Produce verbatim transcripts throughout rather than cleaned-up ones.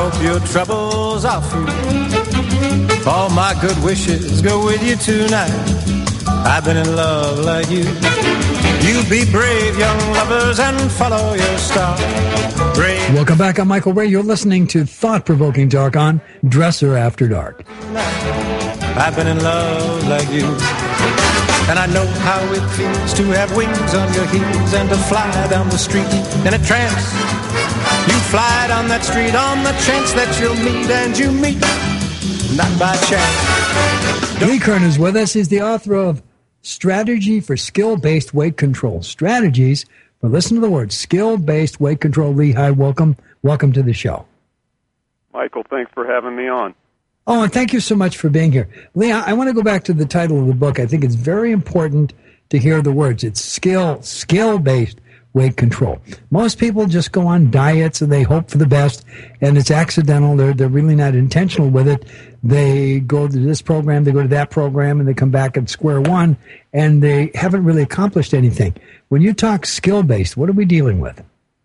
hope your trouble's off you. All my good wishes go with you tonight. I've been in love like you. You be brave, young lovers, and follow your star. Brave. Welcome back. I'm Michael Ray. You're listening to Thought-Provoking Talk on Dresser After Dark. I've been in love like you. And I know how it feels to have wings on your heels and to fly down the street in a trance. You fly down that street on the chance that you'll meet, and you meet, not by chance. Lee Kern is with us. He's the author of Strategy for Skill-Based Weight Control. Strategies for, listen to the word, skill-based weight control. Lee, hi, welcome. Welcome to the show. Michael, thanks for having me on. Oh, and thank you so much for being here. Lee, I, I want to go back to the title of the book. I think it's very important to hear the words. It's skill, skill-based weight control. Most people just go on diets and they hope for the best, and it's accidental. They're, they're really not intentional with it. They go to this program, they go to that program, and they come back at square one, and they haven't really accomplished anything. When you talk skill-based, what are we dealing with?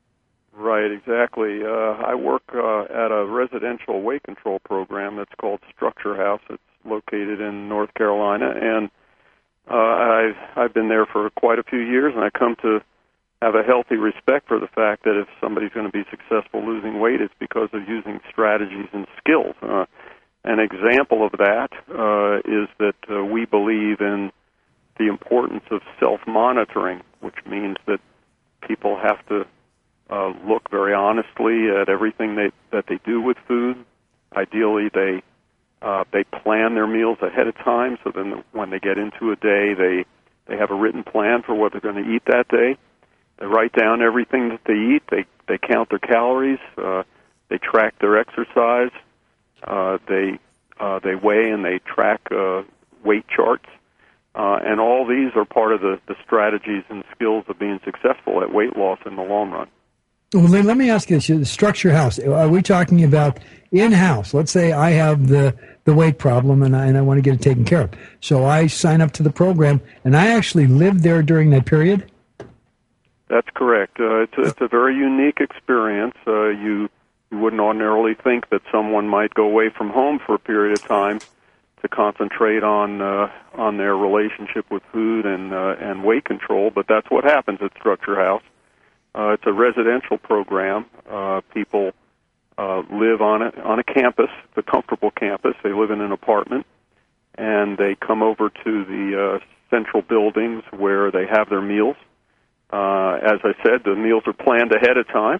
Right, exactly. Uh, I work uh, at a residential weight control program that's called Structure House. It's located in North Carolina, and uh, I've, I've been there for quite a few years, and I come to have a healthy respect for the fact that if somebody's going to be successful losing weight, it's because of using strategies and skills. Uh, an example of that uh, is that uh, we believe in the importance of self-monitoring, which means that people have to uh, look very honestly at everything they, that they do with food. Ideally, they uh, they plan their meals ahead of time, so then when they get into a day, they, they have a written plan for what they're going to eat that day. They write down everything that they eat. They they count their calories. Uh, they track their exercise. Uh, they uh, they weigh and they track uh, weight charts. Uh, and all these are part of the, the strategies and skills of being successful at weight loss in the long run. Well, then let me ask you this. The Structure House, are we talking about in-house? Let's say I have the, the weight problem and I, and I want to get it taken care of. So I sign up to the program, and I actually live there during that period? That's correct. Uh, it's, a, it's a very unique experience. Uh, you, you wouldn't ordinarily think that someone might go away from home for a period of time to concentrate on uh, on their relationship with food and uh, and weight control, but that's what happens at Structure House. Uh, it's a residential program. Uh, people uh, live on a on a campus, it's a comfortable campus. They live in an apartment, and they come over to the uh, central buildings where they have their meals. Uh, as I said, the meals are planned ahead of time,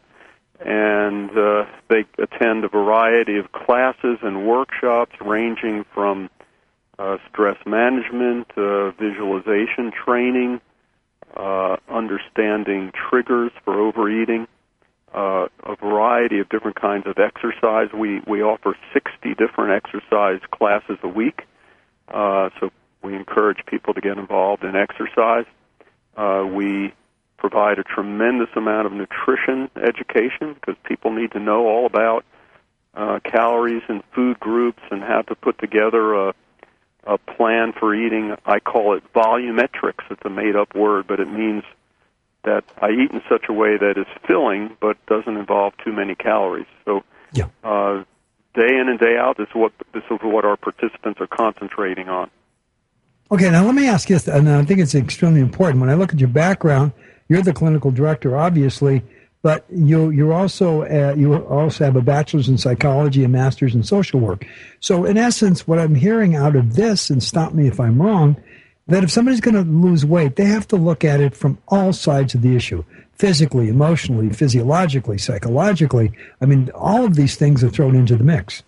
and uh, they attend a variety of classes and workshops ranging from uh, stress management, uh, visualization training, uh, understanding triggers for overeating, uh, a variety of different kinds of exercise. We, we offer sixty different exercise classes a week, uh, so we encourage people to get involved in exercise. Uh, we provide a tremendous amount of nutrition education because people need to know all about uh, calories and food groups and how to put together a, a plan for eating. I call it volumetrics. It's a made-up word, but it means that I eat in such a way that is filling but doesn't involve too many calories. So yeah. uh, day in and day out, this is what this is what our participants are concentrating on. Okay, now let me ask you this, and I think it's extremely important. When I look at your background, you're the clinical director, obviously, but you you also uh, you also have a bachelor's in psychology and master's in social work. So, in essence, what I'm hearing out of this, and stop me if I'm wrong, that if somebody's going to lose weight, they have to look at it from all sides of the issue: physically, emotionally, physiologically, psychologically. I mean, all of these things are thrown into the mix.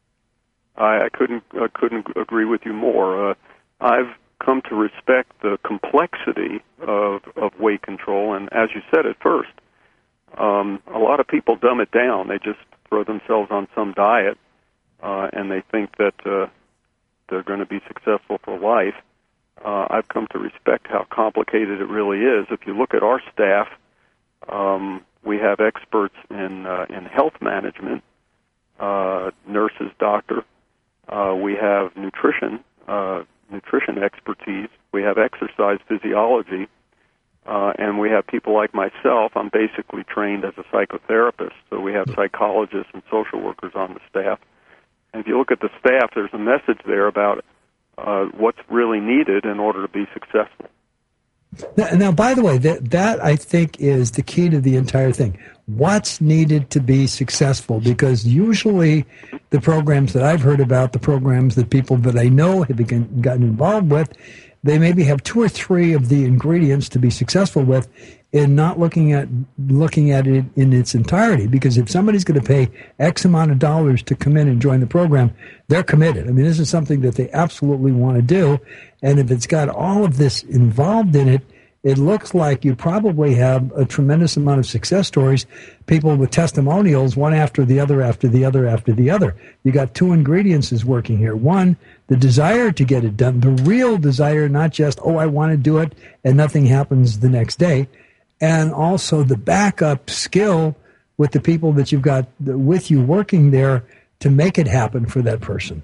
I, I couldn't I couldn't agree with you more. Uh, I've come to respect the complexity of, of weight control, and as you said at first, um, a lot of people dumb it down. They just throw themselves on some diet, uh, and they think that uh, they're going to be successful for life. Uh, I've come to respect how complicated it really is. If you look at our staff, um, we have experts in uh, in health management, uh, nurses, doctor. Uh, we have nutrition. Uh, nutrition expertise. We have exercise physiology. Uh, and we have people like myself. I'm basically trained as a psychotherapist, so we have psychologists and social workers on the staff. And if you look at the staff, there's a message there about uh, what's really needed in order to be successful. Now, now, by the way, that, that I think is the key to the entire thing. What's needed to be successful? Because usually the programs that I've heard about, the programs that people that I know have been, gotten involved with, they maybe have two or three of the ingredients to be successful with, and not looking at looking at it in its entirety. Because if somebody's going to pay X amount of dollars to come in and join the program, they're committed. I mean, this is something that they absolutely want to do. And if it's got all of this involved in it, it looks like you probably have a tremendous amount of success stories, people with testimonials, one after the other, after the other, after the other. You got two ingredients is working here. One, the desire to get it done, the real desire, not just, oh, I want to do it, and nothing happens the next day. And also the backup skill with the people that you've got with you working there to make it happen for that person.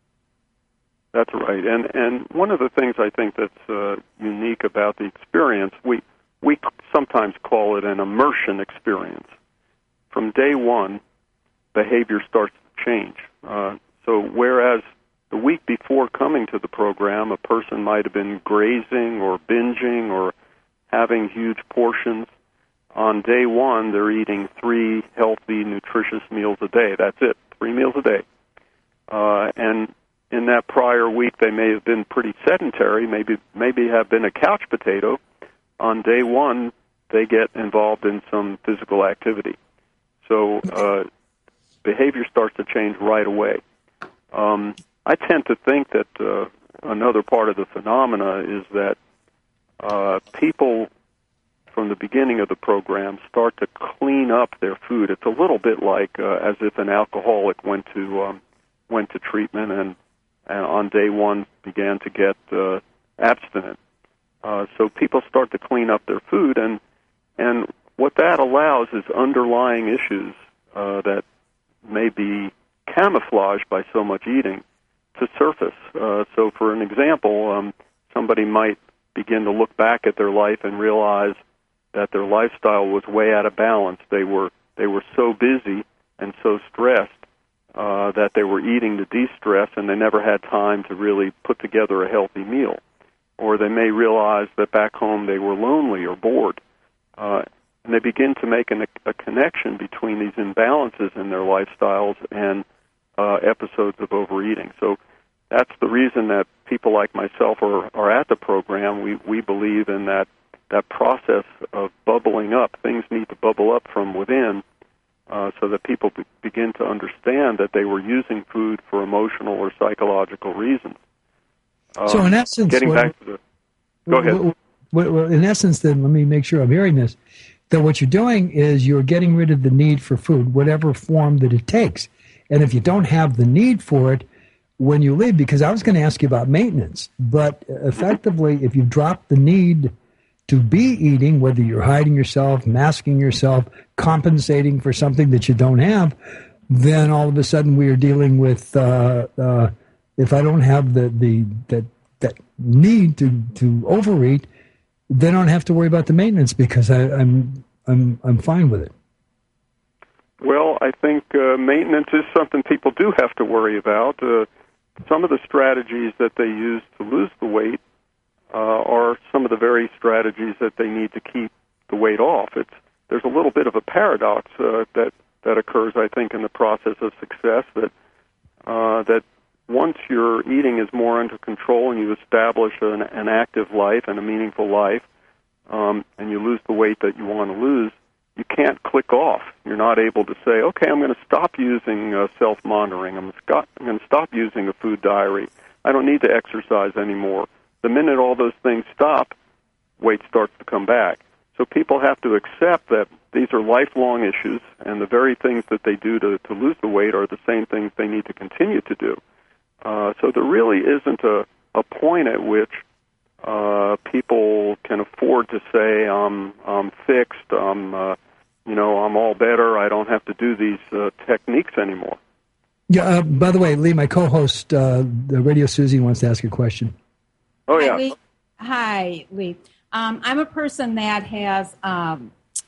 That's right, and and one of the things I think that's uh, unique about the experience, we we sometimes call it an immersion experience. From day one, behavior starts to change. Uh, so whereas the week before coming to the program, a person might have been grazing or binging or having huge portions, on day one they're eating three healthy, nutritious meals a day. That's it, three meals a day, uh, and in that prior week, they may have been pretty sedentary, maybe maybe have been a couch potato. On day one, they get involved in some physical activity. So uh, behavior starts to change right away. Um, I tend to think that uh, another part of the phenomena is that uh, people, from the beginning of the program, start to clean up their food. It's a little bit like uh, as if an alcoholic went to um, went to treatment and and on day one began to get uh, abstinent. Uh, so people start to clean up their food, and and what that allows is underlying issues uh, that may be camouflaged by so much eating to surface. Uh, so for an example, um, somebody might begin to look back at their life and realize that their lifestyle was way out of balance. They were they were so busy and so stressed Uh, that they were eating to de-stress, and they never had time to really put together a healthy meal. Or they may realize that back home they were lonely or bored. Uh, and they begin to make an, a connection between these imbalances in their lifestyles and uh, episodes of overeating. So that's the reason that people like myself are, are at the program. We, we believe in that, that process of bubbling up. Things need to bubble up from within, Uh, so that people be- begin to understand that they were using food for emotional or psychological reasons. Um, so in essence, getting what, back to the, go ahead. What, what, in essence, then, let me make sure I'm hearing this, that what you're doing is you're getting rid of the need for food, whatever form that it takes. And if you don't have the need for it when you leave, because I was going to ask you about maintenance, but effectively, if you drop the need to be eating, whether you're hiding yourself, masking yourself, compensating for something that you don't have, then all of a sudden we are dealing with, uh, uh, if I don't have the, the that that need to, to overeat, then I don't have to worry about the maintenance because I, I'm I'm I'm fine with it. Well, I think uh, maintenance is something people do have to worry about. Uh, some of the strategies that they use to lose the weight Uh, are some of the very strategies that they need to keep the weight off. It's there's a little bit of a paradox uh, that that occurs, I think, in the process of success. That uh, that once your eating is more under control and you establish an, an active life and a meaningful life, um, and you lose the weight that you want to lose, you can't click off. You're not able to say, "Okay, I'm going to stop using uh, self-monitoring. I'm, sc- I'm going to stop using a food diary. I don't need to exercise anymore." The minute all those things stop, weight starts to come back. So people have to accept that these are lifelong issues, and the very things that they do to, to lose the weight are the same things they need to continue to do. Uh, so there really isn't a, a point at which uh, people can afford to say, I'm, I'm fixed, I'm, uh, you know, I'm all better, I don't have to do these uh, techniques anymore. Yeah. Uh, by the way, Lee, my co-host, uh, the Radio Susie, wants to ask a question. Oh, yeah. Hi, Lee. Hi, Lee. Um, I'm a person that has, um,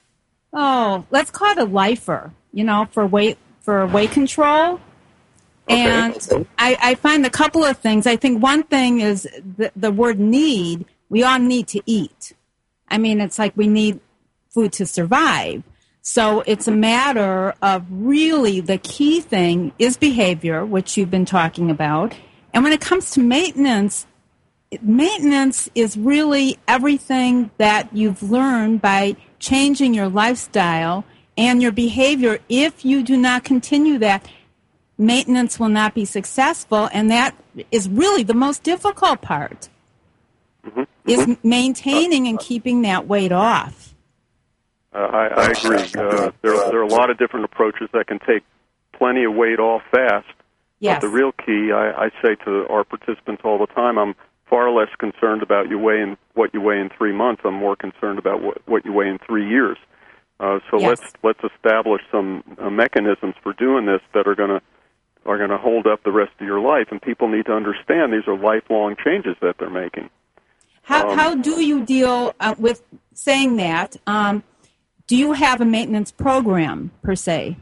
oh, let's call it a lifer, you know, for weight for weight control. Okay. And I, I find a couple of things. I think one thing is the, the word need. We all need to eat. I mean, it's like we need food to survive. So it's a matter of really the key thing is behavior, which you've been talking about. And when it comes to maintenance, maintenance is really everything that you've learned by changing your lifestyle and your behavior. If you do not continue that, maintenance will not be successful, and that is really the most difficult part, mm-hmm. is Mm-hmm. maintaining and keeping that weight off. Uh, I, I agree. Uh, there, there are a lot of different approaches that can take plenty of weight off fast. Yes. But the real key, I, I say to our participants all the time, I'm far less concerned about you weighing what you weigh in three months. I'm more concerned about what, what you weigh in three years. Uh, so Yes. let's let's establish some uh, mechanisms for doing this that are going to are going to hold up the rest of your life, and people need to understand these are lifelong changes that they're making. How Um, how do you deal uh, with saying that? Um, do you have a maintenance program per se?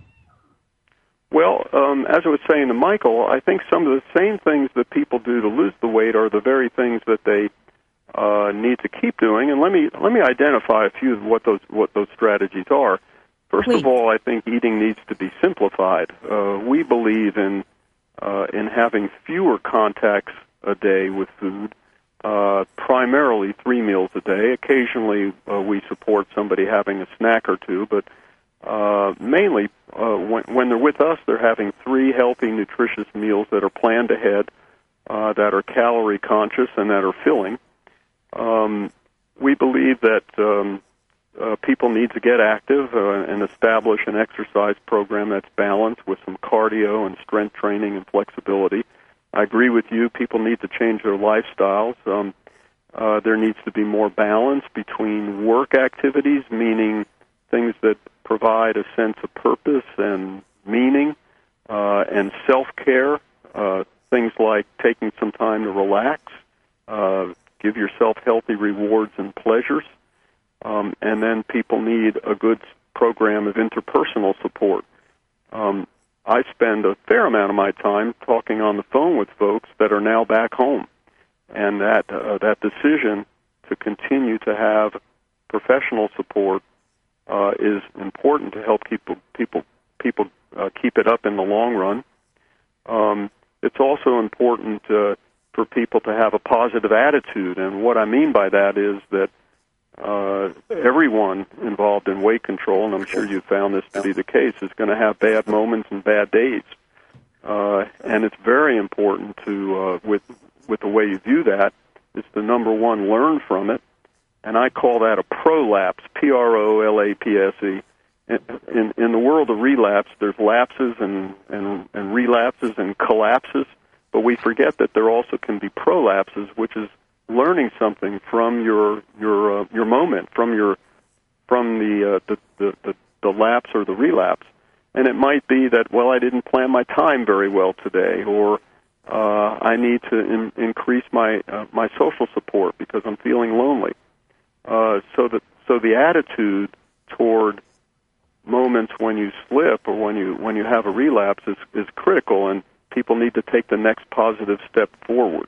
Well, um, as I was saying to Michael, I think some of the same things that people do to lose the weight are the very things that they uh, need to keep doing. And let me let me identify a few of what those what those strategies are. First Please. of all, I think eating needs to be simplified. Uh, we believe in uh, in having fewer contacts a day with food, uh, primarily three meals a day. Occasionally, uh, we support somebody having a snack or two, but uh, mainly uh, when, when they're with us, they're having three healthy, nutritious meals that are planned ahead, uh, that are calorie conscious and that are filling. Um, we believe that um, uh, people need to get active uh, and establish an exercise program that's balanced with some cardio and strength training and flexibility. I agree with you. People need to change their lifestyles. Um, uh, there needs to be more balance between work activities, meaning things that provide a sense of purpose and meaning, uh, and self-care, uh, things like taking some time to relax, uh, give yourself healthy rewards and pleasures, um, and then people need a good program of interpersonal support. Um, I spend a fair amount of my time talking on the phone with folks that are now back home, and that uh, that decision to continue to have professional support uh, is important to help people people people uh, keep it up in the long run. Um, it's also important uh, for people to have a positive attitude, and what I mean by that is that uh, everyone involved in weight control, and I'm sure you found this to be the case, is going to have bad moments and bad days. Uh, and it's very important to, uh, with with the way you view that, is to, number one, learn from it. And I call that a prolapse, P R O L A P S E. In, in, in the world of relapse, there's lapses and, and, and relapses and collapses, but we forget that there also can be prolapses, which is learning something from your your uh, your moment, from your from the, uh, the, the the the lapse or the relapse. And it might be that, well, I didn't plan my time very well today, or uh, I need to in, increase my uh, my social support because I'm feeling lonely. Uh, so that so the attitude toward moments when you slip or when you when you have a relapse is, is critical, and people need to take the next positive step forward.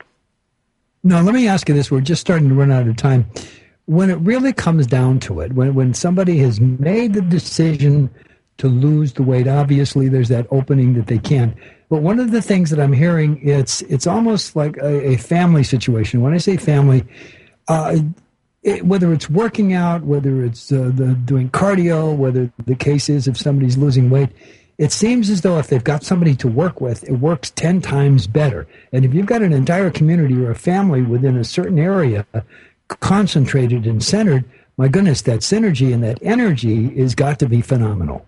Now, let me ask you this. We're just starting to run out of time. When it really comes down to it, when when somebody has made the decision to lose the weight, obviously there's that opening that they can. But one of the things that I'm hearing, it's it's almost like a, a family situation. When I say family, uh, it, whether it's working out, whether it's uh, the doing cardio, whether the case is if somebody's losing weight, it seems as though if they've got somebody to work with, it works ten times better. And if you've got an entire community or a family within a certain area concentrated and centered, my goodness, that synergy and that energy has got to be phenomenal.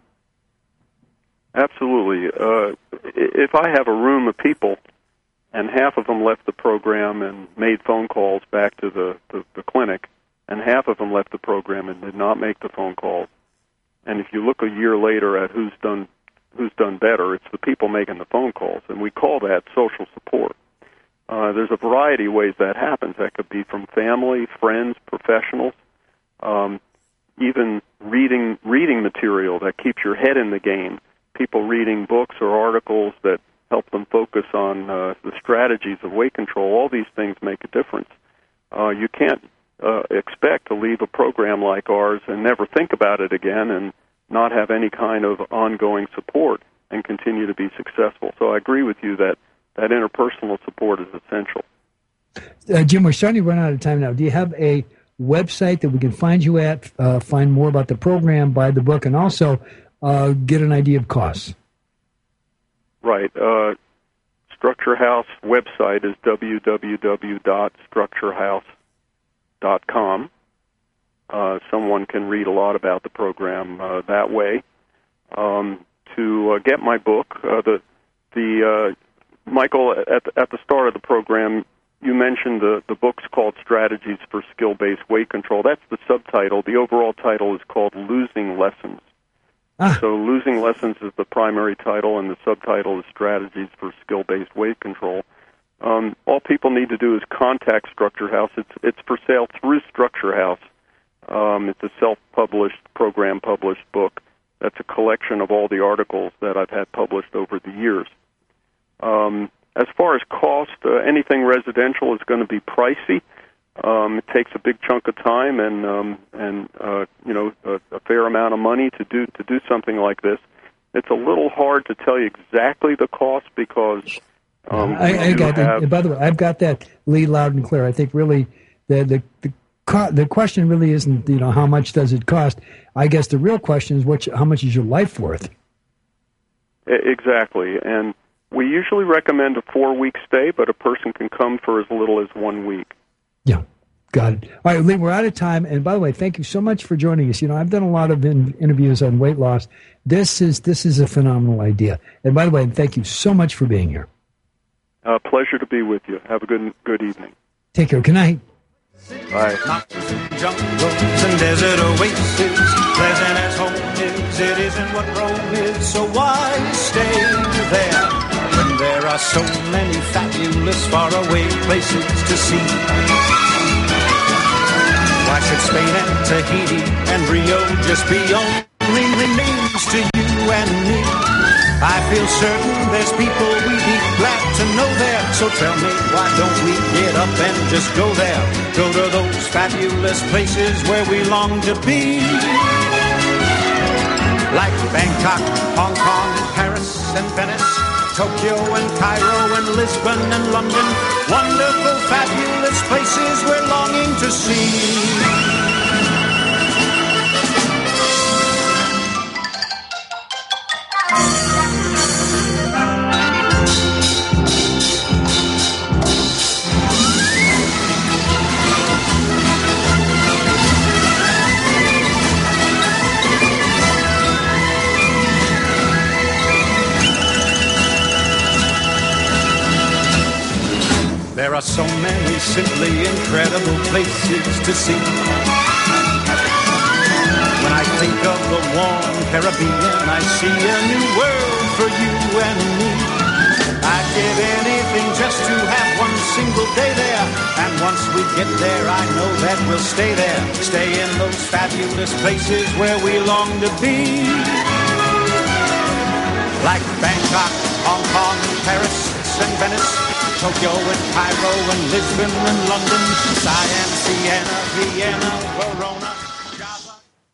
Absolutely. Uh, if I have a room of people and half of them left the program and made phone calls back to the, the, the clinic, and half of them left the program and did not make the phone calls, and if you look a year later at who's done who's done better, it's the people making the phone calls, and we call that social support. Uh, there's a variety of ways that happens. That could be from family, friends, professionals, um, even reading reading material that keeps your head in the game. People reading books or articles that help them focus on uh, the strategies of weight control. All these things make a difference. Uh, you can't uh, expect to leave a program like ours and never think about it again and not have any kind of ongoing support and continue to be successful. So I agree with you that that interpersonal support is essential. Uh, Jim, we're starting to run out of time now. Do you have a website that we can find you at, uh, find more about the program, buy the book, and also uh, get an idea of costs? Right. Uh, Structure House website is w w w dot structure house dot com. Uh, someone can read a lot about the program uh, that way. Um, to uh, get my book, uh, the the uh, Michael, at the, at the start of the program, you mentioned the, the book's called Strategies for Skill-Based Weight Control. That's the subtitle. The overall title is called Losing Lessons. Ah. So Losing Lessons is the primary title, and the subtitle is Strategies for Skill-Based Weight Control. Um, all people need to do is contact Structure House. It's, it's for sale through Structure House. Um, it's a self-published, program-published book. That's a collection of all the articles that I've had published over the years. Um, as far as cost, uh, anything residential is going to be pricey. Um, it takes a big chunk of time and um, and uh, you know a, a fair amount of money to do to do something like this. It's a little hard to tell you exactly the cost because um, I, I got have... that. By the way, I've got that, Lee, loud and clear. I think really the the. the The question really isn't, you know, how much does it cost? I guess the real question is, what, how much is your life worth? Exactly. And we usually recommend a four-week stay, but a person can come for as little as one week. Yeah, got it. All right, Lee, we're out of time. And by the way, thank you so much for joining us. You know, I've done a lot of in, interviews on weight loss. This is this is a phenomenal idea. And by the way, thank you so much for being here. Uh, pleasure to be with you. Have a good good evening. Take care. Good night. Bye. Mountains and jungles and desert oases, pleasant as home is, it isn't what Rome is, so why stay there when there are so many fabulous faraway places to see? Why should Spain and Tahiti and Rio just be only names to you and me? I feel certain there's people we'd be glad to know there. So tell me, why don't we get up and just go there? Go to those fabulous places where we long to be. Like Bangkok, Hong Kong, Paris and Venice, Tokyo and Cairo and Lisbon and London. Wonderful, fabulous places we're longing to see. There are so many simply incredible places to see. When I think of the warm Caribbean, I see a new world for you and me. I'd give anything just to have one single day there. And once we get there, I know that we'll stay there. Stay in those fabulous places where we long to be. Like Bangkok, Hong Kong, Paris and Venice, Tokyo and Cairo and Lisbon and London, Siam, Siena, Vienna, Verona, Java.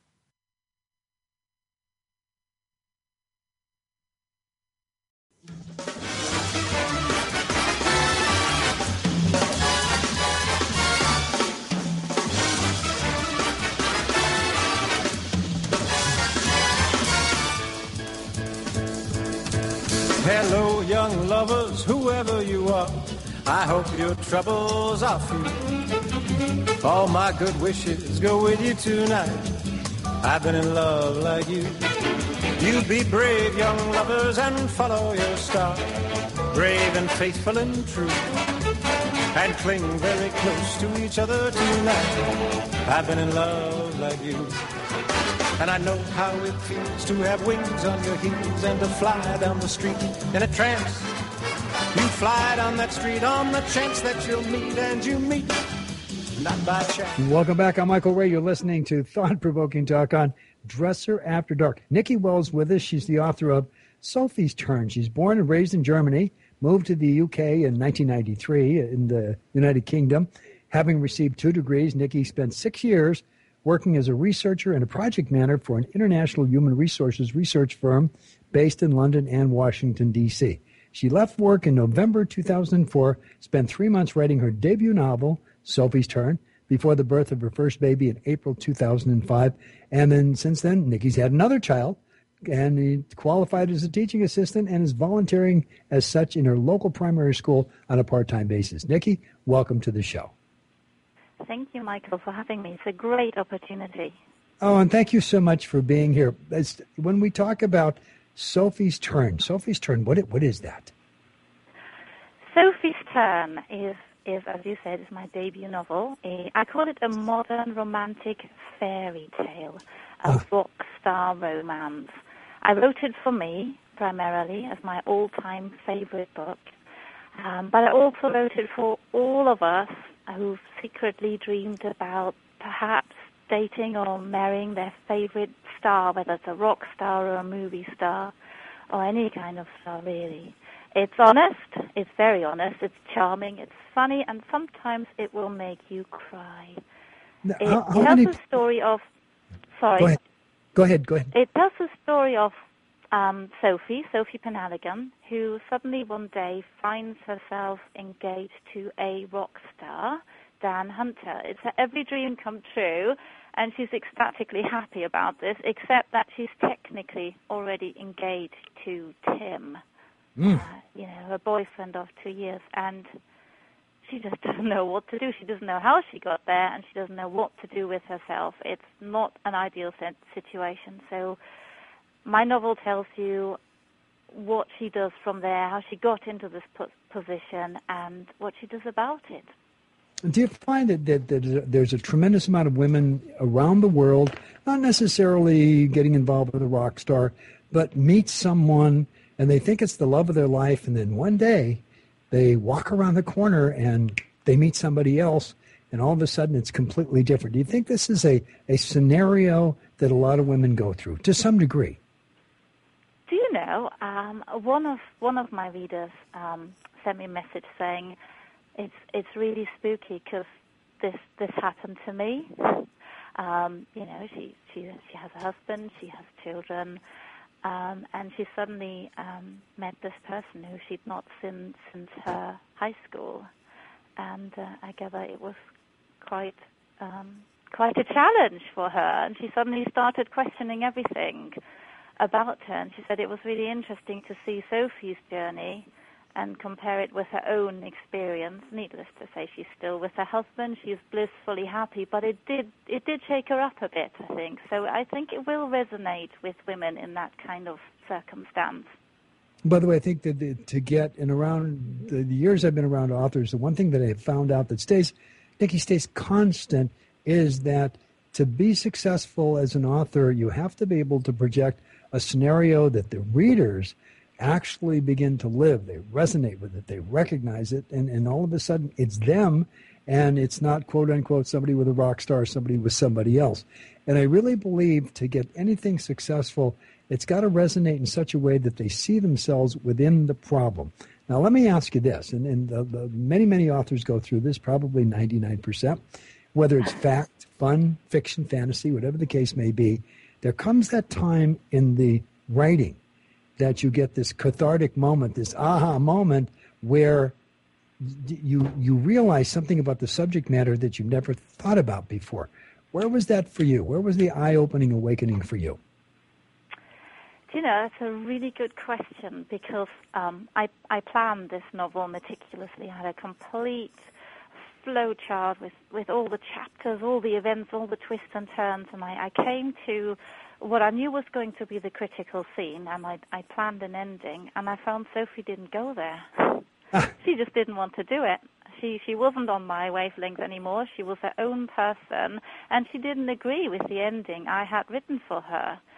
Hello, young lovers, whoever you are. I hope your troubles are few. All my good wishes go with you tonight. I've been in love like you. You be brave, young lovers, and follow your star. Brave and faithful and true. And cling very close to each other tonight. I've been in love like you. And I know how it feels to have wings on your heels and to fly down the street in a trance. You fly down that street on the chance that you'll meet, and you meet not by chance. Welcome back. I'm Michael Ray. You're listening to Thought-Provoking Talk on Dresser After Dark. Nikki Wells with us. She's the author of Sophie's Turn. She's born and raised in Germany, moved to the U K in nineteen ninety-three in the United Kingdom. Having received two degrees, Nikki spent six years working as a researcher and a project manager for an international human resources research firm based in London and Washington, D C. She left work in November two thousand four, spent three months writing her debut novel, Sophie's Turn, before the birth of her first baby in April two thousand five. And then since then, Nikki's had another child, and he qualified as a teaching assistant and is volunteering as such in her local primary school on a part-time basis. Nikki, welcome to the show. Thank you, Michael, for having me. It's a great opportunity. Oh, and thank you so much for being here. As, when we talk about Sophie's Turn, Sophie's Turn, what what is that? Sophie's Turn is, is, as you said, is my debut novel. A, I call it a modern romantic fairy tale, a oh. rock star romance. I wrote it for me, primarily, as my all-time favorite book. Um, but I also wrote it for all of us who've secretly dreamed about perhaps dating or marrying their favorite star, whether it's a rock star or a movie star or any kind of star, really. It's honest, it's very honest, it's charming, it's funny, and sometimes it will make you cry. Now, it how, how tells many... the story of... Sorry. Go ahead. Go ahead, go ahead. It tells the story of um, Sophie, Sophie Penhaligon, who suddenly one day finds herself engaged to a rock star, Dan Hunter. It's her every dream come true, and she's ecstatically happy about this, except that she's technically already engaged to Tim, mm. uh, you know, her boyfriend of two years, and she just doesn't know what to do. She doesn't know how she got there, and she doesn't know what to do with herself. It's not an ideal situation. So my novel tells you what she does from there, how she got into this position, and what she does about it. Do you find that, that, that there's a tremendous amount of women around the world, not necessarily getting involved with a rock star, but meet someone and they think it's the love of their life, and then one day they walk around the corner and they meet somebody else, and all of a sudden it's completely different? Do you think this is a, a scenario that a lot of women go through to some degree? Do you know, um, one of one of my readers um, sent me a message saying, It's it's really spooky because this this happened to me. Um, you know, she she she has a husband, she has children, um, and she suddenly um, met this person who she'd not seen since her high school, and uh, I gather it was quite um, quite a challenge for her, and she suddenly started questioning everything about her. And she said it was really interesting to see Sophie's journey and compare it with her own experience. Needless to say, she's still with her husband. She's blissfully happy, but it did it did shake her up a bit, I think. So I think it will resonate with women in that kind of circumstance. By the way, I think that the, to get, and around the, the years I've been around authors, the one thing that I have found out that stays, Nikki, stays constant is that to be successful as an author, you have to be able to project a scenario that the readers actually begin to live. They resonate with it. They recognize it. And, and all of a sudden, it's them, and it's not, quote, unquote, somebody with a rock star, somebody with somebody else. And I really believe to get anything successful, it's got to resonate in such a way that they see themselves within the problem. Now, let me ask you this, and, and the, the, many, many authors go through this, probably ninety-nine percent, whether it's fact, fun, fiction, fantasy, whatever the case may be, there comes that time in the writing that you get this cathartic moment, this aha moment, where you you realize something about the subject matter that you've never thought about before. Where was that for you? Where was the eye-opening awakening for you? Do you know, that's a really good question, because um, I, I planned this novel meticulously. I had a complete flow chart with, with all the chapters, all the events, all the twists and turns, and I, I came to what I knew was going to be the critical scene, and I, I planned an ending, and I found Sophie didn't go there. She just didn't want to do it. She she wasn't on my wavelength anymore. She was her own person, and she didn't agree with the ending I had written for her.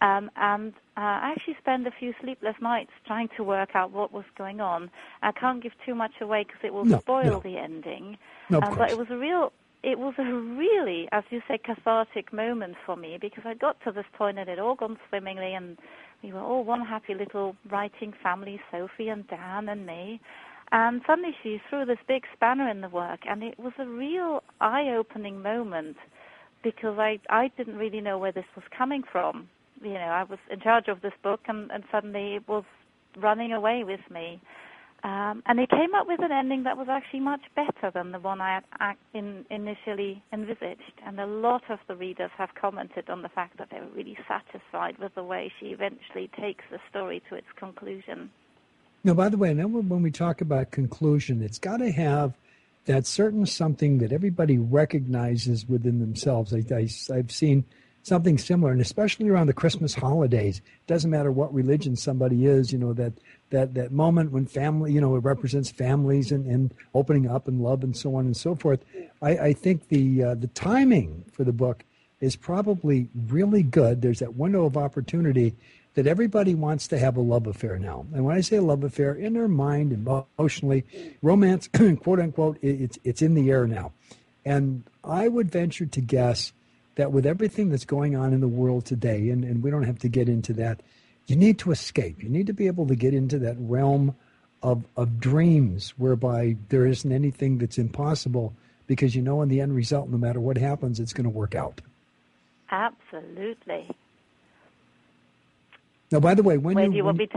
Um, and uh, I actually spent a few sleepless nights trying to work out what was going on. I can't give too much away because it will no, spoil no. the ending. No, of um, course. But it was a real, it was a really, as you say, cathartic moment for me, because I got to this point and it all gone swimmingly, and we were all one happy little writing family, Sophie and Dan and me. And suddenly she threw this big spanner in the work, and it was a real eye-opening moment, because I, I didn't really know where this was coming from. You know, I was in charge of this book, and, and suddenly it was running away with me. Um, and it came up with an ending that was actually much better than the one I had ac- in, initially envisaged. And a lot of the readers have commented on the fact that they were really satisfied with the way she eventually takes the story to its conclusion. Now, by the way, now when we talk about conclusion, it's got to have that certain something that everybody recognizes within themselves. I, I, I've seen something similar, and especially around the Christmas holidays. It doesn't matter what religion somebody is, you know, that that, that moment when family, you know, it represents families and, and opening up and love and so on and so forth. I, I think the uh, the timing for the book is probably really good. There's that window of opportunity that everybody wants to have a love affair now. And when I say a love affair, in their mind, emotionally, romance, quote unquote, it's it's in the air now. And I would venture to guess that with everything that's going on in the world today, and, and we don't have to get into that, you need to escape. You need to be able to get into that realm of of dreams whereby there isn't anything that's impossible, because you know in the end result, no matter what happens, it's going to work out. Absolutely. Now, by the way, when Where you... do you when want me to...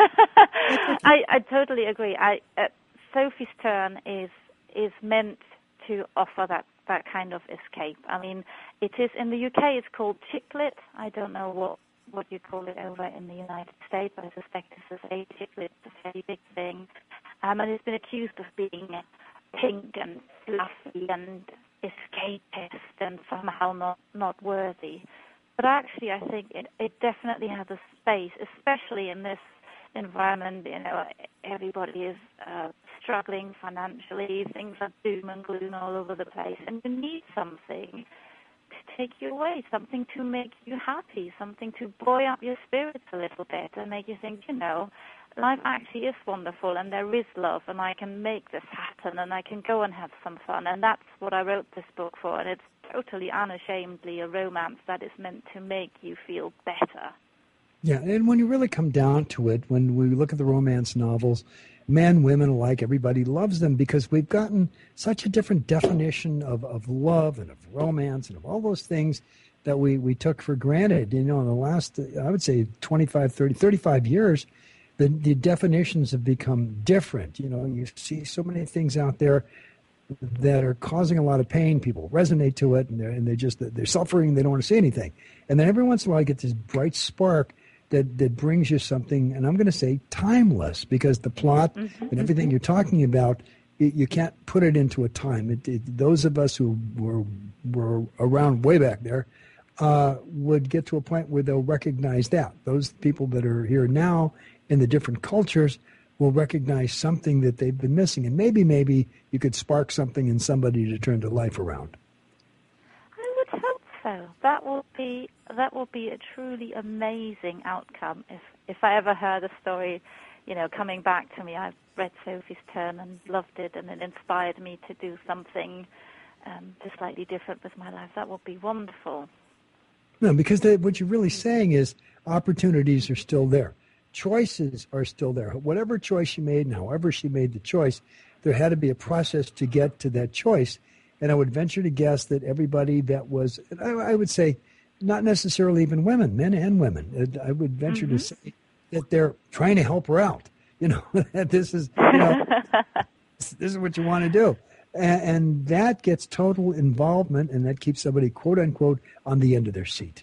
I, I totally agree. I, uh, Sophie's Turn is is meant to offer that, that kind of escape. I mean, it is, in the U K, it's called chick lit. I don't know what, what you call it over in the United States. I suspect it's a chick lit, it's a very big thing. Um, and it's been accused of being pink and fluffy and escapist and somehow not, not worthy. But actually, I think it, it definitely has a space, especially in this environment. You know, everybody is uh, struggling financially. Things are doom and gloom all over the place. And you need something to take you away, something to make you happy, something to buoy up your spirits a little bit and make you think, you know, life actually is wonderful and there is love and I can make this happen and I can go and have some fun. And that's what I wrote this book for. And it's totally unashamedly a romance that is meant to make you feel better. Yeah, and when you really come down to it, when we look at the romance novels, men, women alike, everybody loves them because we've gotten such a different definition of, of love and of romance and of all those things that we, we took for granted. You know, in the last, I would say, twenty-five, thirty, thirty-five years, the, the definitions have become different. You know, you see so many things out there that are causing a lot of pain. People resonate to it, and they're, and they just, they're suffering, they don't want to say anything. And then every once in a while, you get this bright spark that, that brings you something, and I'm going to say timeless, because the plot mm-hmm. and everything you're talking about, it, you can't put it into a time. It, it, those of us who were were around way back there uh, would get to a point where they'll recognize that. Those people that are here now in the different cultures will recognize something that they've been missing. And maybe, maybe you could spark something in somebody to turn their life around. I would hope so. That will be that will be a truly amazing outcome if, if I ever heard a story, you know, coming back to me. I've read Sophie's Turn and loved it, and it inspired me to do something um, just slightly different with my life. That would be wonderful. No, because the, what you're really saying is opportunities are still there. Choices are still there. Whatever choice she made and however she made the choice, there had to be a process to get to that choice. And I would venture to guess that everybody that was, I, I would say, not necessarily even women, men and women, I would venture mm-hmm. to say that they're trying to help her out. You know, that this is, you know, this is what you want to do. And, and that gets total involvement, and that keeps somebody, quote unquote, on the end of their seat.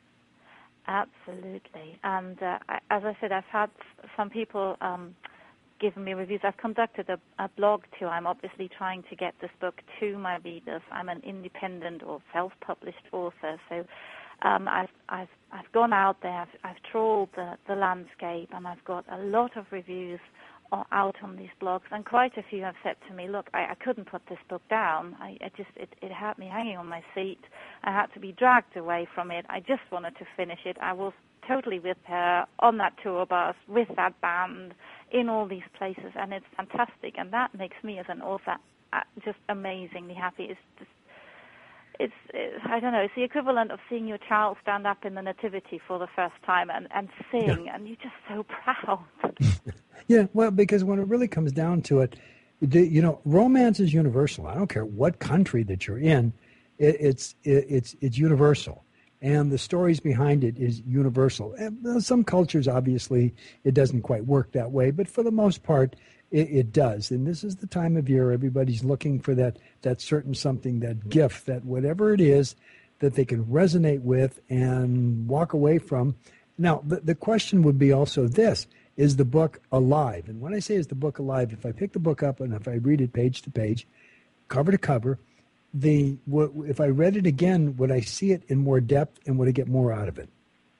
Absolutely. And uh, I, as I said, I've had some people um, giving me reviews. I've conducted a, a blog too. I'm obviously trying to get this book to my readers. I'm an independent or self-published author, so um, I've, I've, I've gone out there, I've, I've trawled the, the landscape, and I've got a lot of reviews out on these blogs, and quite a few have said to me, look, I, I couldn't put this book down. I, I just it, it had me hanging on my seat. I had to be dragged away from it. I just wanted to finish it. I was totally with her on that tour bus with that band in all these places, and it's fantastic. And that makes me, as an author, just amazingly happy. It's just, it's, it's I don't know, it's the equivalent of seeing your child stand up in the nativity for the first time and, and sing, yeah. and you're just so proud. Yeah, well, because when it really comes down to it, the, you know, romance is universal. I don't care what country that you're in, it, it's it, it's it's universal, and the stories behind it is universal. And some cultures, obviously, it doesn't quite work that way, but for the most part, it, it does. And this is the time of year everybody's looking for that that certain something, that gift, that whatever it is that they can resonate with and walk away from. Now, the, the question would be also this. Is the book alive? And when I say is the book alive, if I pick the book up and if I read it page to page, cover to cover, the w- if I read it again, would I see it in more depth and would I get more out of it?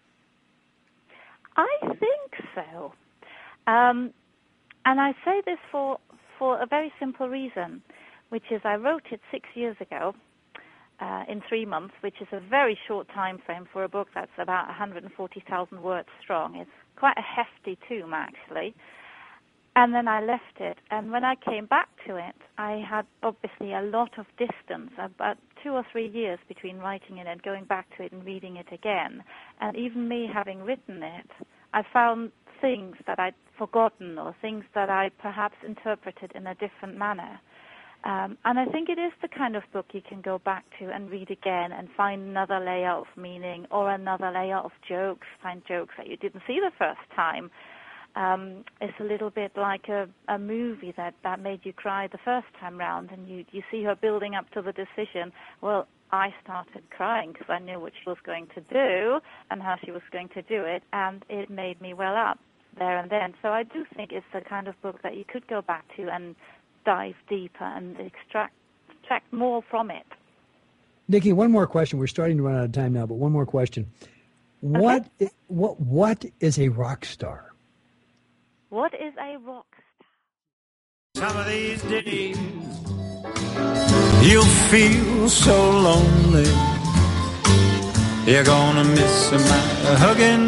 I think so. Um, and I say this for, for a very simple reason, which is I wrote it six years ago uh, in three months, which is a very short time frame for a book that's about one hundred forty thousand words strong. It's quite a hefty tome, actually. And then I left it. And when I came back to it, I had obviously a lot of distance, about two or three years between writing it and going back to it and reading it again. And even me having written it, I found things that I'd forgotten or things that I perhaps interpreted in a different manner. Um, and I think it is the kind of book you can go back to and read again and find another layer of meaning or another layer of jokes, find jokes that you didn't see the first time. Um, it's a little bit like a, a movie that, that made you cry the first time round, and you, you see her building up to the decision. Well, I started crying because I knew what she was going to do and how she was going to do it, and it made me well up there and then. So I do think it's the kind of book that you could go back to and dive deeper and extract, extract more from it. Nikki, one more question. We're starting to run out of time now, but one more question. What okay. what what is a rock star? What is a rock star? Some of these days you'll feel so lonely. You're gonna miss my hugging,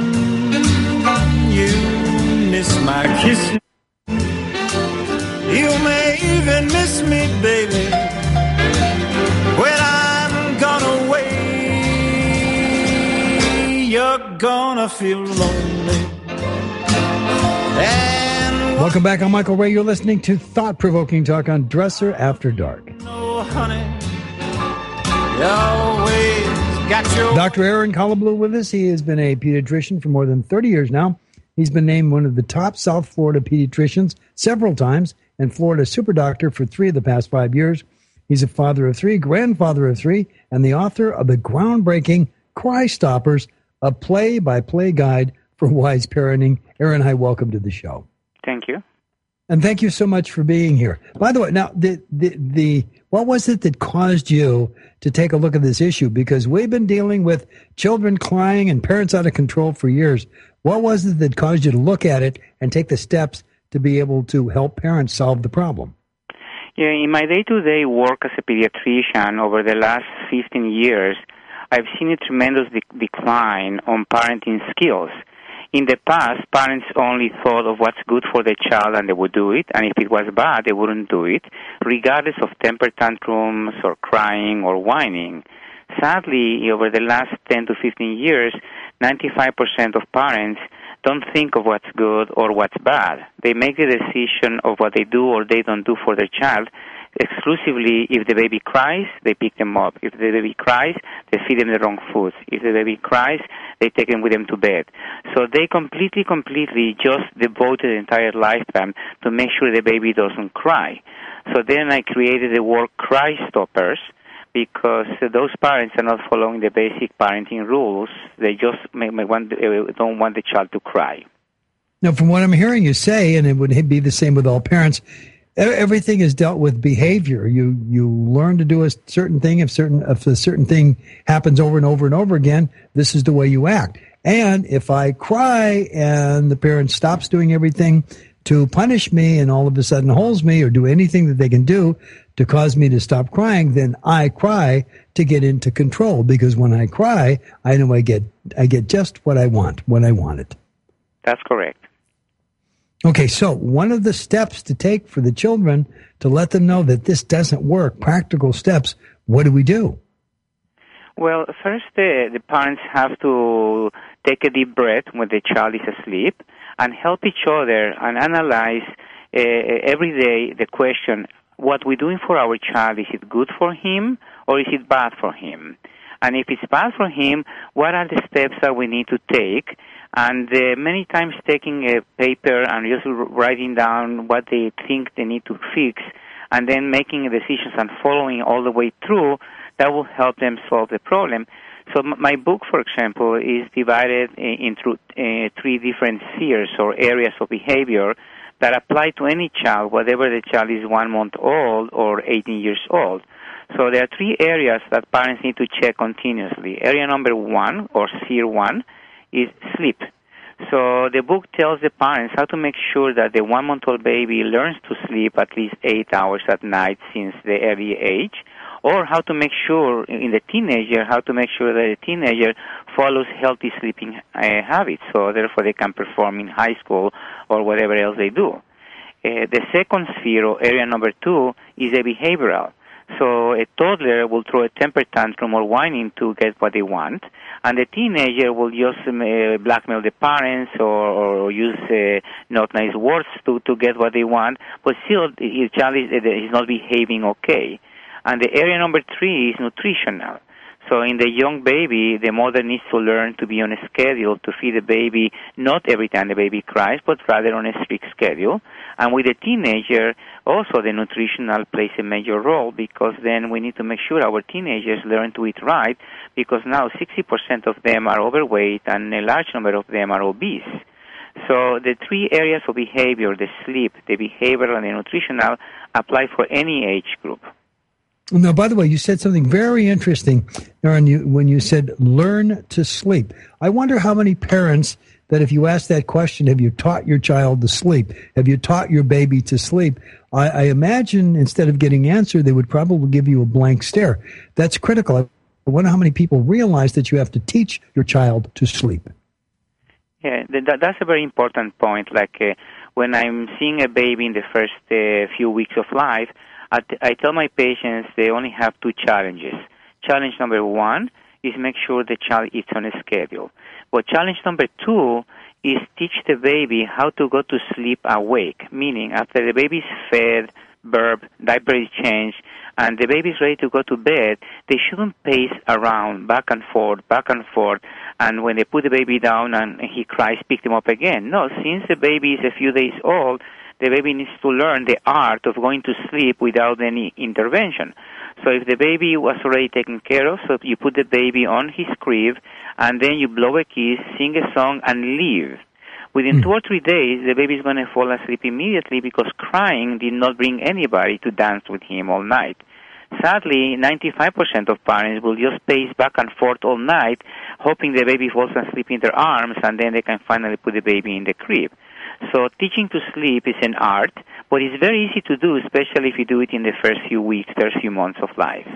you miss my kissing. You may even miss me, baby, when I'm gone away. You're gonna feel lonely. And welcome back. I'm Michael Ray. You're listening to thought-provoking talk on Dresser After Dark. No, honey, you always got your... Doctor Aaron Kalabloo with us. He has been a pediatrician for more than thirty years now. He's been named one of the top South Florida pediatricians several times and Florida Super Doctor for three of the past five years. He's a father of three, grandfather of three, and the author of the groundbreaking Cry Stoppers, a play-by-play guide for wise parenting. Aaron, hi, welcome to the show. Thank you. And thank you so much for being here. By the way, now, the, the, the what was it that caused you to take a look at this issue? Because we've been dealing with children crying and parents out of control for years. What was it that caused you to look at it and take the steps to be able to help parents solve the problem? Yeah, in my day-to-day work as a pediatrician over the last fifteen years, I've seen a tremendous de- decline on parenting skills. In the past, parents only thought of what's good for the child and they would do it, and if it was bad, they wouldn't do it, regardless of temper tantrums or crying or whining. Sadly, over the last ten to fifteen years, ninety-five percent of parents don't think of what's good or what's bad. They make the decision of what they do or they don't do for their child exclusively. If the baby cries, they pick them up. If the baby cries, they feed them the wrong food. If the baby cries, they take them with them to bed. So they completely, completely just devoted the entire lifetime to make sure the baby doesn't cry. So then I created the word Cry Stoppers, because those parents are not following the basic parenting rules. They just may, may want, uh, don't want the child to cry. Now, from what I'm hearing you say, and it would be the same with all parents, everything is dealt with behavior. You you learn to do a certain thing. If certain if a certain thing happens over and over and over again, this is the way you act. And if I cry and the parent stops doing everything to punish me and all of a sudden holds me or do anything that they can do to cause me to stop crying, then I cry to get into control, because when I cry, I know I get I get just what I want when I want it. That's correct. Okay, so one of the steps to take for the children to let them know that this doesn't work, practical steps, what do we do? Well, first, uh, the parents have to take a deep breath when the child is asleep and help each other and analyze uh, every day the question, what we're doing for our child, is it good for him or is it bad for him? And if it's bad for him, what are the steps that we need to take? And uh, many times taking a paper and just writing down what they think they need to fix and then making decisions and following all the way through, that will help them solve the problem. So m- my book, for example, is divided into uh, three different spheres or areas of behavior that apply to any child, whether the child is one month old or eighteen years old. So there are three areas that parents need to check continuously. Area number one, or sphere one, is sleep. So the book tells the parents how to make sure that the one-month-old baby learns to sleep at least eight hours at night since the early age, or how to make sure in the teenager, how to make sure that the teenager follows healthy sleeping uh, habits, so therefore they can perform in high school or whatever else they do. Uh, the second sphere, or area number two, is a behavioral. So a toddler will throw a temper tantrum or whining to get what they want, and the teenager will just um, uh, blackmail the parents or, or use uh, not nice words to, to get what they want, but still his child is, is not behaving okay. And the area number three is nutritional. So in the young baby, the mother needs to learn to be on a schedule to feed the baby, not every time the baby cries, but rather on a strict schedule. And with the teenager, also the nutritional plays a major role, because then we need to make sure our teenagers learn to eat right, because now sixty percent of them are overweight and a large number of them are obese. So the three areas of behavior, the sleep, the behavioral, and the nutritional, apply for any age group. Now, by the way, you said something very interesting, Aaron, you, when you said learn to sleep. I wonder how many parents that if you ask that question, have you taught your child to sleep? Have you taught your baby to sleep? I, I imagine instead of getting answered, they would probably give you a blank stare. That's critical. I wonder how many people realize that you have to teach your child to sleep. Yeah, that, that's a very important point. Like uh, when I'm seeing a baby in the first uh, few weeks of life, I, t- I tell my patients they only have two challenges. Challenge number one is make sure the child eats on a schedule. But challenge number two is teach the baby how to go to sleep awake, meaning after the baby is fed, burped, diaper is changed, and the baby is ready to go to bed, they shouldn't pace around back and forth, back and forth, and when they put the baby down and he cries, pick him up again. No, since the baby is a few days old, the baby needs to learn the art of going to sleep without any intervention. So if the baby was already taken care of, so you put the baby on his crib, and then you blow a kiss, sing a song, and leave. Within mm. two or three days, the baby is going to fall asleep immediately because crying did not bring anybody to dance with him all night. Sadly, ninety-five percent of parents will just pace back and forth all night, hoping the baby falls asleep in their arms, and then they can finally put the baby in the crib. So teaching to sleep is an art, but it's very easy to do, especially if you do it in the first few weeks, first few months of life.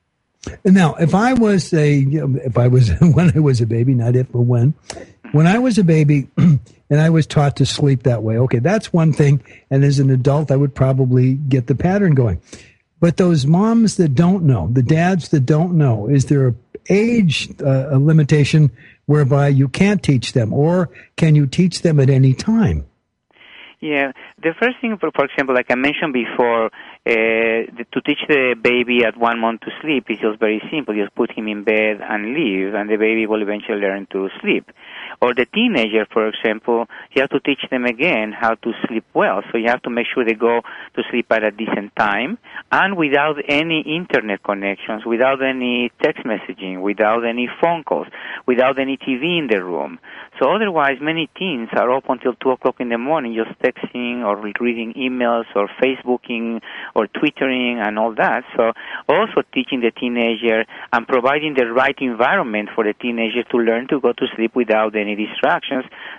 Now, if I was a, if I was, when I was a baby, not if, but when, when I was a baby and I was taught to sleep that way, okay, that's one thing. And as an adult, I would probably get the pattern going. But those moms that don't know, the dads that don't know, is there a age uh, a limitation whereby you can't teach them, or can you teach them at any time? Yeah, the first thing, for, for example, like I mentioned before, uh, the, to teach the baby at one month to sleep is just very simple. You just put him in bed and leave, and the baby will eventually learn to sleep. Or the teenager, for example, you have to teach them again how to sleep well. So you have to make sure they go to sleep at a decent time and without any internet connections, without any text messaging, without any phone calls, without any T V in the room. So otherwise, many teens are up until two o'clock in the morning just texting or reading emails or Facebooking or Twittering and all that. So also teaching the teenager and providing the right environment for the teenager to learn to go to sleep without any distractions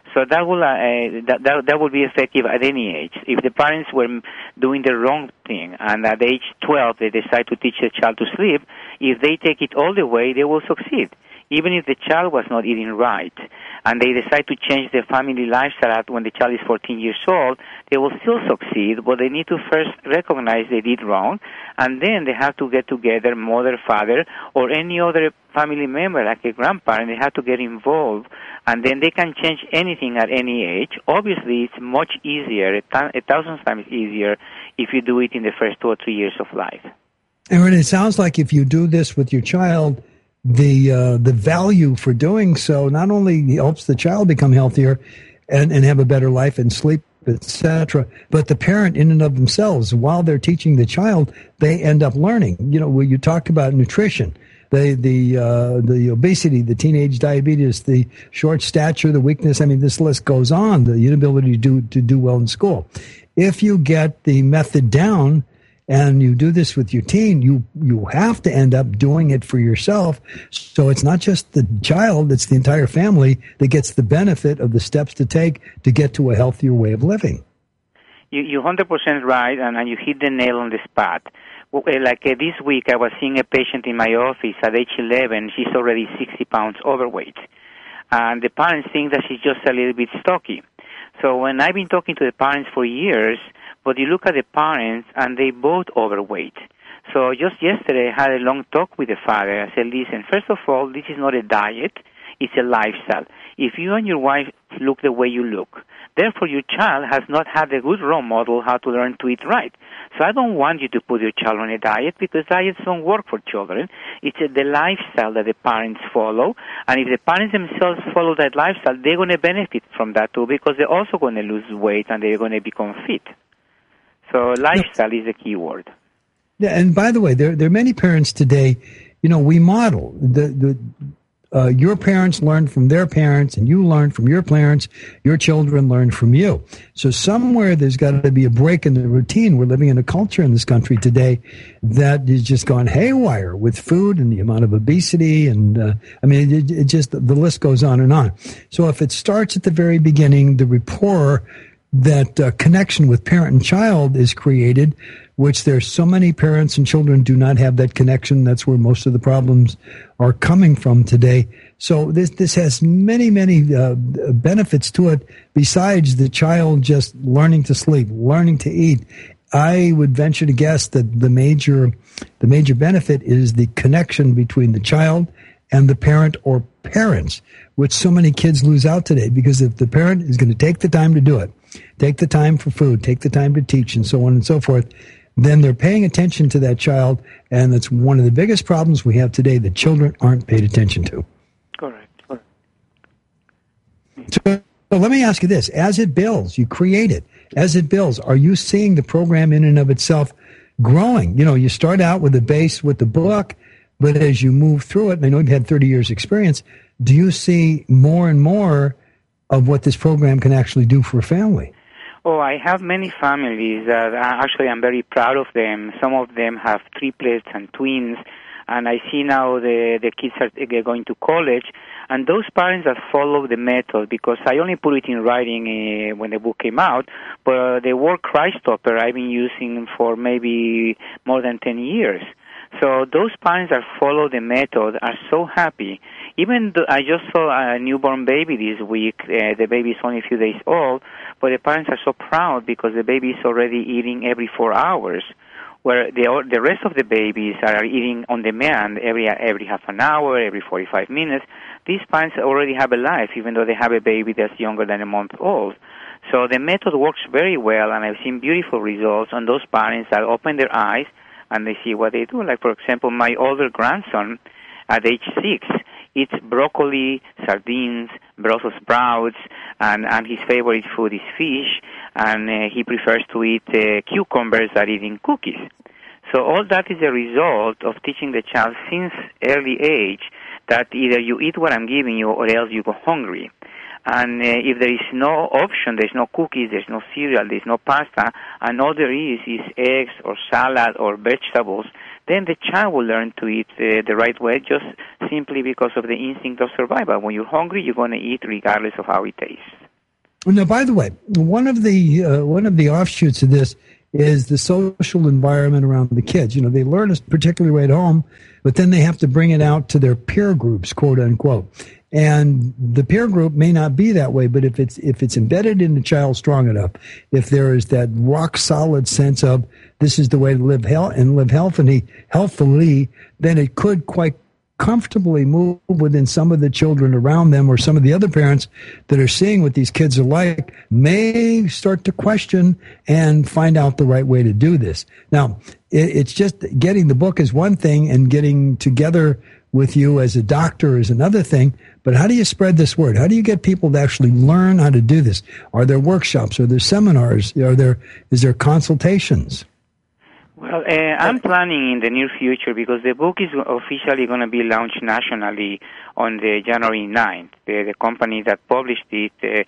So that will uh, that, that that will be effective at any age. If the parents were doing the wrong thing, and at age twelve they decide to teach the child to sleep, if they take it all the way, they will succeed. Even if the child was not eating right, and they decide to change their family lifestyle when the child is fourteen years old, they will still succeed, but they need to first recognize they did wrong, and then they have to get together, mother, father, or any other family member, like a grandparent, they have to get involved, and then they can change anything at any age. Obviously, it's much easier, a, th- a thousand times easier, if you do it in the first two or three years of life. And it sounds like if you do this with your child, the uh, the value for doing so not only helps the child become healthier and, and have a better life and sleep, et cetera, but the parent in and of themselves, while they're teaching the child, they end up learning. You know, you talked about nutrition, the the uh, the obesity, the teenage diabetes, the short stature, the weakness. I mean, this list goes on. The inability to do to do well in school. If you get the method down, and you do this with your teen, you you have to end up doing it for yourself. So it's not just the child, it's the entire family that gets the benefit of the steps to take to get to a healthier way of living. You, you're one hundred percent right, and, and you hit the nail on the spot. Well, like uh, this week, I was seeing a patient in my office at age eleven. She's already sixty pounds overweight. And the parents think that she's just a little bit stocky. So when I've been talking to the parents for years, but you look at the parents, and they both overweight. So just yesterday, I had a long talk with the father. I said, listen, first of all, this is not a diet. It's a lifestyle. If you and your wife look the way you look, therefore your child has not had a good role model how to learn to eat right. So I don't want you to put your child on a diet, because diets don't work for children. It's a, the lifestyle that the parents follow. And if the parents themselves follow that lifestyle, they're going to benefit from that too, because they're also going to lose weight and they're going to become fit. So lifestyle is the key word. Yeah, and by the way, there there are many parents today. You know, we model the the uh, your parents learned from their parents, and you learned from your parents. Your children learned from you. So somewhere there's got to be a break in the routine. We're living in a culture in this country today that has just gone haywire with food and the amount of obesity, and uh, I mean, it, it just the list goes on and on. So if it starts at the very beginning, the rapport, that uh, connection with parent and child is created, which there's so many parents and children do not have that connection. That's where most of the problems are coming from today. So this this has many, many uh, benefits to it besides the child just learning to sleep, learning to eat. I would venture to guess that the major the major benefit is the connection between the child and the parent or parents, which so many kids lose out today, because if the parent is going to take the time to do it, take the time for food, take the time to teach, and so on and so forth, then they're paying attention to that child, and that's one of the biggest problems we have today that children aren't paid attention to. Correct. Correct. So, so let me ask you this. As it builds, you create it. As it builds, are you seeing the program in and of itself growing? You know, you start out with the base with the book, but as you move through it, and I know you've had thirty years experience, do you see more and more of what this program can actually do for a family? Oh, I have many families that uh, actually I'm very proud of them. Some of them have triplets and twins, and I see now the, the kids are going to college, and those parents that follow the method, because I only put it in writing uh, when the book came out, but the word Christopper I've been using for maybe more than ten years. So those parents that follow the method are so happy. Even though I just saw a newborn baby this week. Uh, the baby is only a few days old, but the parents are so proud because the baby is already eating every four hours, where the the rest of the babies are eating on demand every every half an hour, every forty-five minutes. These parents already have a life, even though they have a baby that's younger than a month old. So the method works very well, and I've seen beautiful results on those parents that open their eyes and they see what they do. Like, for example, my older grandson at age six eats broccoli, sardines, Brussels sprouts, and, and his favorite food is fish, and uh, he prefers to eat uh, cucumbers than eating cookies. So all that is a result of teaching the child since early age that either you eat what I'm giving you or else you go hungry. And uh, if there is no option, there's no cookies, there's no cereal, there's no pasta, and all there is is eggs or salad or vegetables, then the child will learn to eat uh, the right way just simply because of the instinct of survival. When you're hungry, you're going to eat regardless of how it tastes. Now, by the way, one of the uh, one of the offshoots of this is the social environment around the kids. You know, they learn a particular way at home, but then they have to bring it out to their peer groups, quote unquote. And the peer group may not be that way, but if it's if it's embedded in the child strong enough, if there is that rock solid sense of this is the way to live health and live healthily, healthfully, then it could quite comfortably move within some of the children around them, or some of the other parents that are seeing what these kids are like may start to question and find out the right way to do this. Now, it, it's just getting the book is one thing, and getting together with you as a doctor is another thing. But how do you spread this word? How do you get people to actually learn how to do this? Are there workshops? Are there seminars? Are there is there consultations? Well, uh, I'm planning in the near future, because the book is officially going to be launched nationally on the January ninth. The, the company that published it, uh,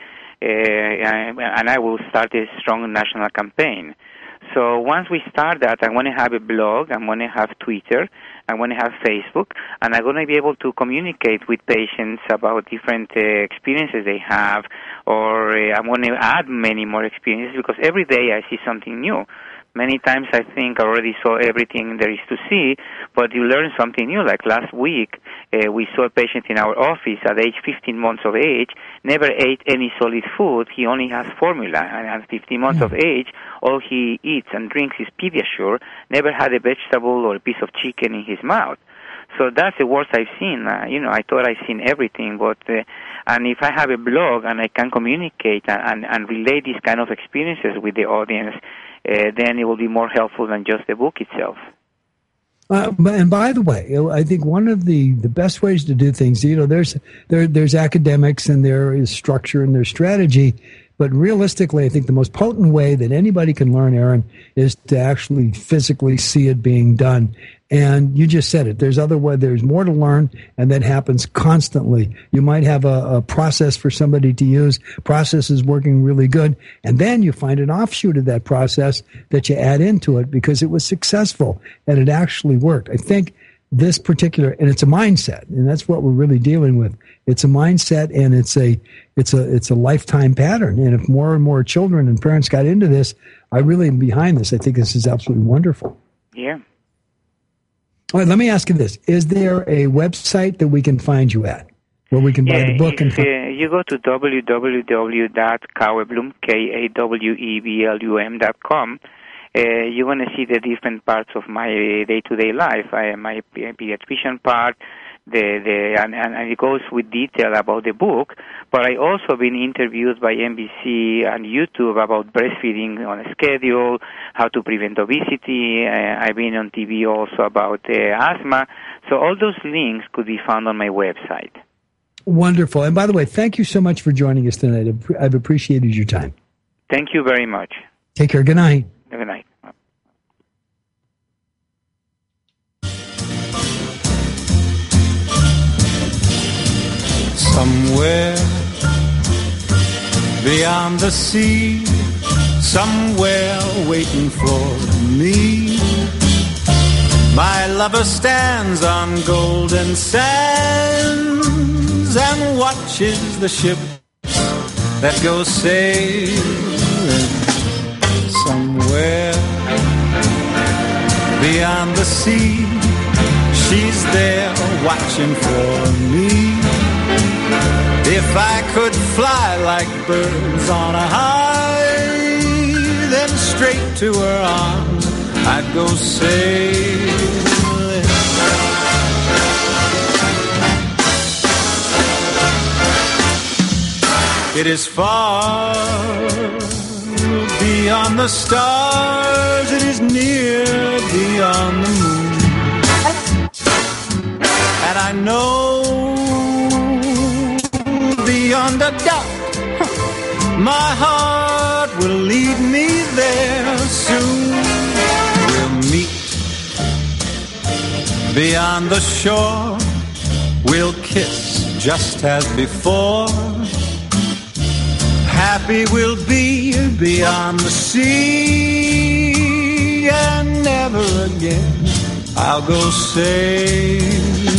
uh, and I will start a strong national campaign. So once we start that, I'm going to have a blog, I'm going to have Twitter, I'm going to have Facebook, and I'm going to be able to communicate with patients about different uh, experiences they have, or uh, I'm going to add many more experiences, because every day I see something new. Many times I think I already saw everything there is to see, but you learn something new. Like last week, uh, we saw a patient in our office at age fifteen months of age, never ate any solid food. He only has formula. And at fifteen months of age, all he eats and drinks is Pediasure, never had a vegetable or a piece of chicken in his mouth. So that's the worst I've seen. Uh, you know, I thought I'd seen everything, but uh, and if I have a blog and I can communicate and, and, and relay these kind of experiences with the audience, uh, then it will be more helpful than just the book itself. Uh, and by the way, I think one of the, the best ways to do things, you know, there's there there's academics and there is structure and there's strategy. But realistically, I think the most potent way that anybody can learn, Aaron, is to actually physically see it being done. And you just said it. There's other way. There's more to learn, and that happens constantly. You might have a, a process for somebody to use. Process is working really good, and then you find an offshoot of that process that you add into it because it was successful and it actually worked. I think this particular, and it's a mindset, and that's what we're really dealing with. It's a mindset, and it's a it's a it's a lifetime pattern. And if more and more children and parents got into this, I really am behind this. I think this is absolutely wonderful. Yeah. All right, let me ask you this. Is there a website that we can find you at where we can buy yeah, the book? If, and uh, you go to w w w dot kaweblum, K A W E B L U M dot com, uh, you're going to see the different parts of my day-to-day life. I, my pediatrician part, the, the, and, and it goes with detail about the book, but I also been interviewed by N B C and YouTube about breastfeeding on a schedule, how to prevent obesity. Uh, I've been on T V also about uh, asthma. So all those links could be found on my website. Wonderful. And by the way, thank you so much for joining us tonight. I've appreciated your time. Thank you very much. Take care. Good night. Good night. Somewhere beyond the sea, somewhere waiting for me, my lover stands on golden sands and watches the ship that goes sailing. Somewhere beyond the sea, she's there watching for me. If I could fly like birds on a high, then straight to her arms I'd go sailing. It is far beyond the stars, it is near beyond the moon, and I know beyond a doubt, my heart will lead me there soon. We'll meet beyond the shore, we'll kiss just as before. Happy we'll be beyond the sea, and never again I'll go sailing.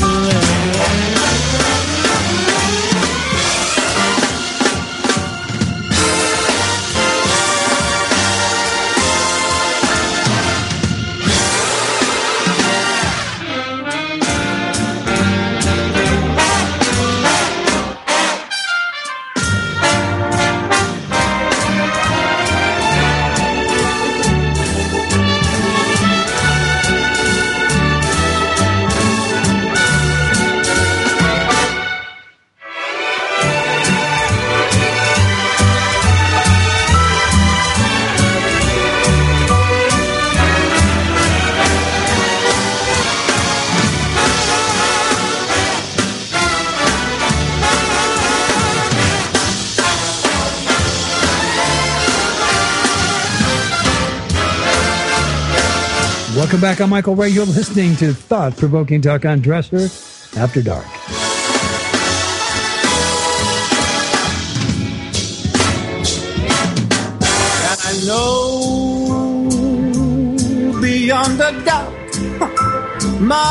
Welcome back. I'm Michael Ray. You're listening to Thought-Provoking Talk on Dresser After Dark. And I know beyond a doubt my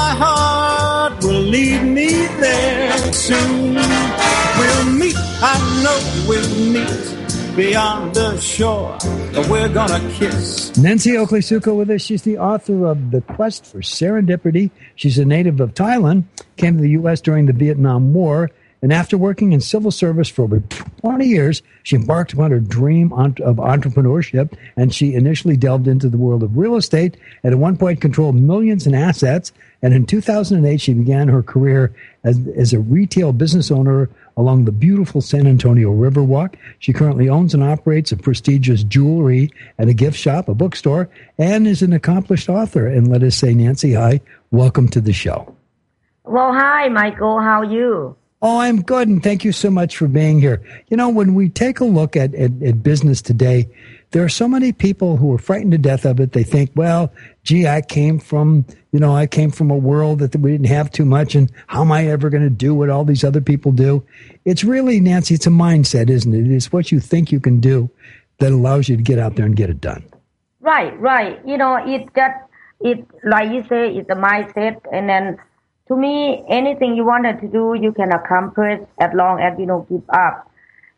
heart will lead me there soon. We'll meet, I know we'll meet beyond the shore, but we're gonna kiss. Nancy Oakley Suko with us. She's the author of The Quest for Serendipity. She's a native of Thailand, came to the U S during the Vietnam War, and after working in civil service for over twenty years, she embarked upon her dream of entrepreneurship, and she initially delved into the world of real estate, and at one point controlled millions in assets. And in two thousand eight, she began her career as, as a retail business owner along the beautiful San Antonio Riverwalk. She currently owns and operates a prestigious jewelry and a gift shop, a bookstore, and is an accomplished author. And let us say, Nancy, hi. Welcome to the show. Well, hi, Michael. How are you? Oh, I'm good, and thank you so much for being here. You know, when we take a look at, at, at business today, there are so many people who are frightened to death of it. They think, well, gee, I came from, you know, I came from a world that we didn't have too much, and how am I ever going to do what all these other people do? It's really, Nancy, it's a mindset, isn't it? It's what you think you can do that allows you to get out there and get it done. Right, right. You know, it just, it, like you say, it's a mindset, and then to me, anything you wanted to do, you can accomplish as long as you don't give up,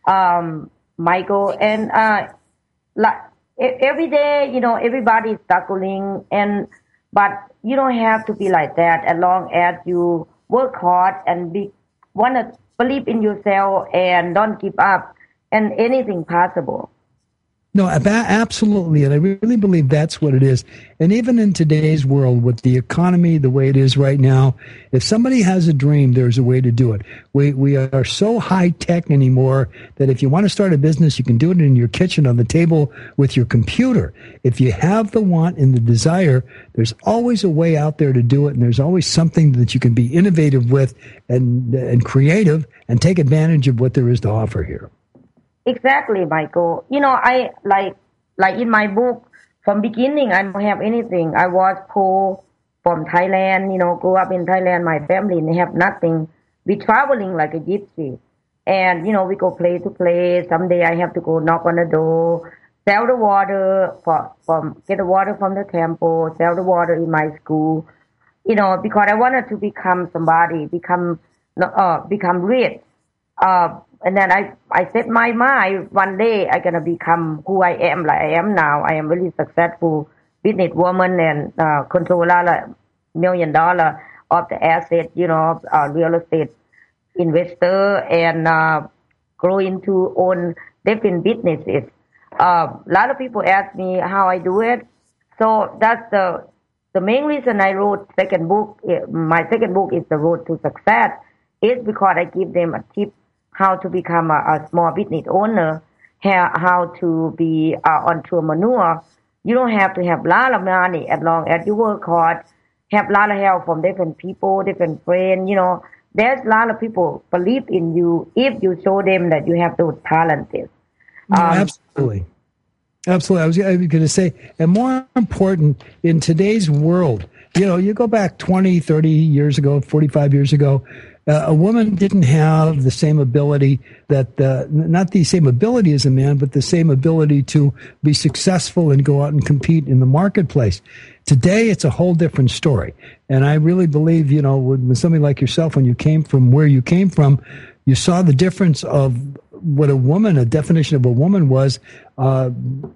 um, Michael. And uh, like every day, you know, everybody is struggling, and but you don't have to be like that. As long as you work hard and be want to believe in yourself and don't give up, and anything possible. No, absolutely. And I really believe that's what it is. And even in today's world, with the economy the way it is right now, if somebody has a dream, there's a way to do it. We we are so high tech anymore that if you want to start a business, you can do it in your kitchen on the table with your computer. If you have the want and the desire, there's always a way out there to do it. And there's always something that you can be innovative with and and creative and take advantage of what there is to offer here. Exactly, Michael. You know, I like like in my book, from beginning, I don't have anything. I was poor from Thailand, you know, grew up in Thailand, my family, and they have nothing. We traveling like a gypsy. And, you know, we go place to place. Someday I have to go knock on the door, sell the water, for, from get the water from the temple, sell the water in my school, you know, because I wanted to become somebody, become, uh, become rich. Uh, And then I, I set my mind, one day I'm going to become who I am, like I am now. I am really successful business woman and uh, controller a million dollar of the asset, you know, uh, real estate investor, and uh, grow into own different businesses. Uh, a lot of people ask me how I do it. So that's the the main reason I wrote second book. My second book is The Road to Success. Is because I give them a tip how to become a, a small business owner, how, how to be an entrepreneur. You don't have to have a lot of money as long as you work hard, have a lot of help from different people, different friends. You know, there's a lot of people believe in you if you show them that you have those talents. No, Um, absolutely. Absolutely. I was, I was going to say, and more important, in today's world, you know, you go back twenty, thirty years ago, forty-five years ago, uh, a woman didn't have the same ability that, uh, not the same ability as a man, but the same ability to be successful and go out and compete in the marketplace. Today, it's a whole different story. And I really believe, you know, with, with somebody like yourself, when you came from where you came from, you saw the difference of what a woman, a definition of a woman was, uh,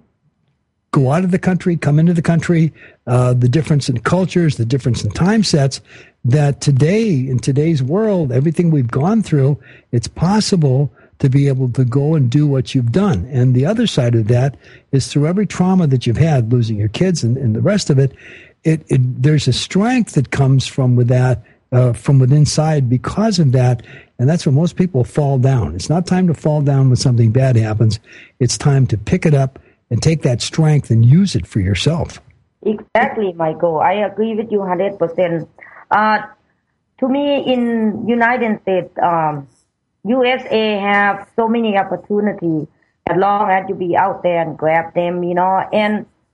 go out of the country, come into the country, uh, the difference in cultures, the difference in time sets, that today, in today's world, everything we've gone through, it's possible to be able to go and do what you've done. And the other side of that is through every trauma that you've had, losing your kids and, and the rest of it, it, it, there's a strength that comes from with that, uh, from within inside because of that. And that's where most people fall down. It's not time to fall down when something bad happens. It's time to pick it up and take that strength and use it for yourself. Exactly, Michael. I agree with you one hundred percent. Uh, to me, in United States, um, U S A have so many opportunities as long as you be out there and grab them, you know. And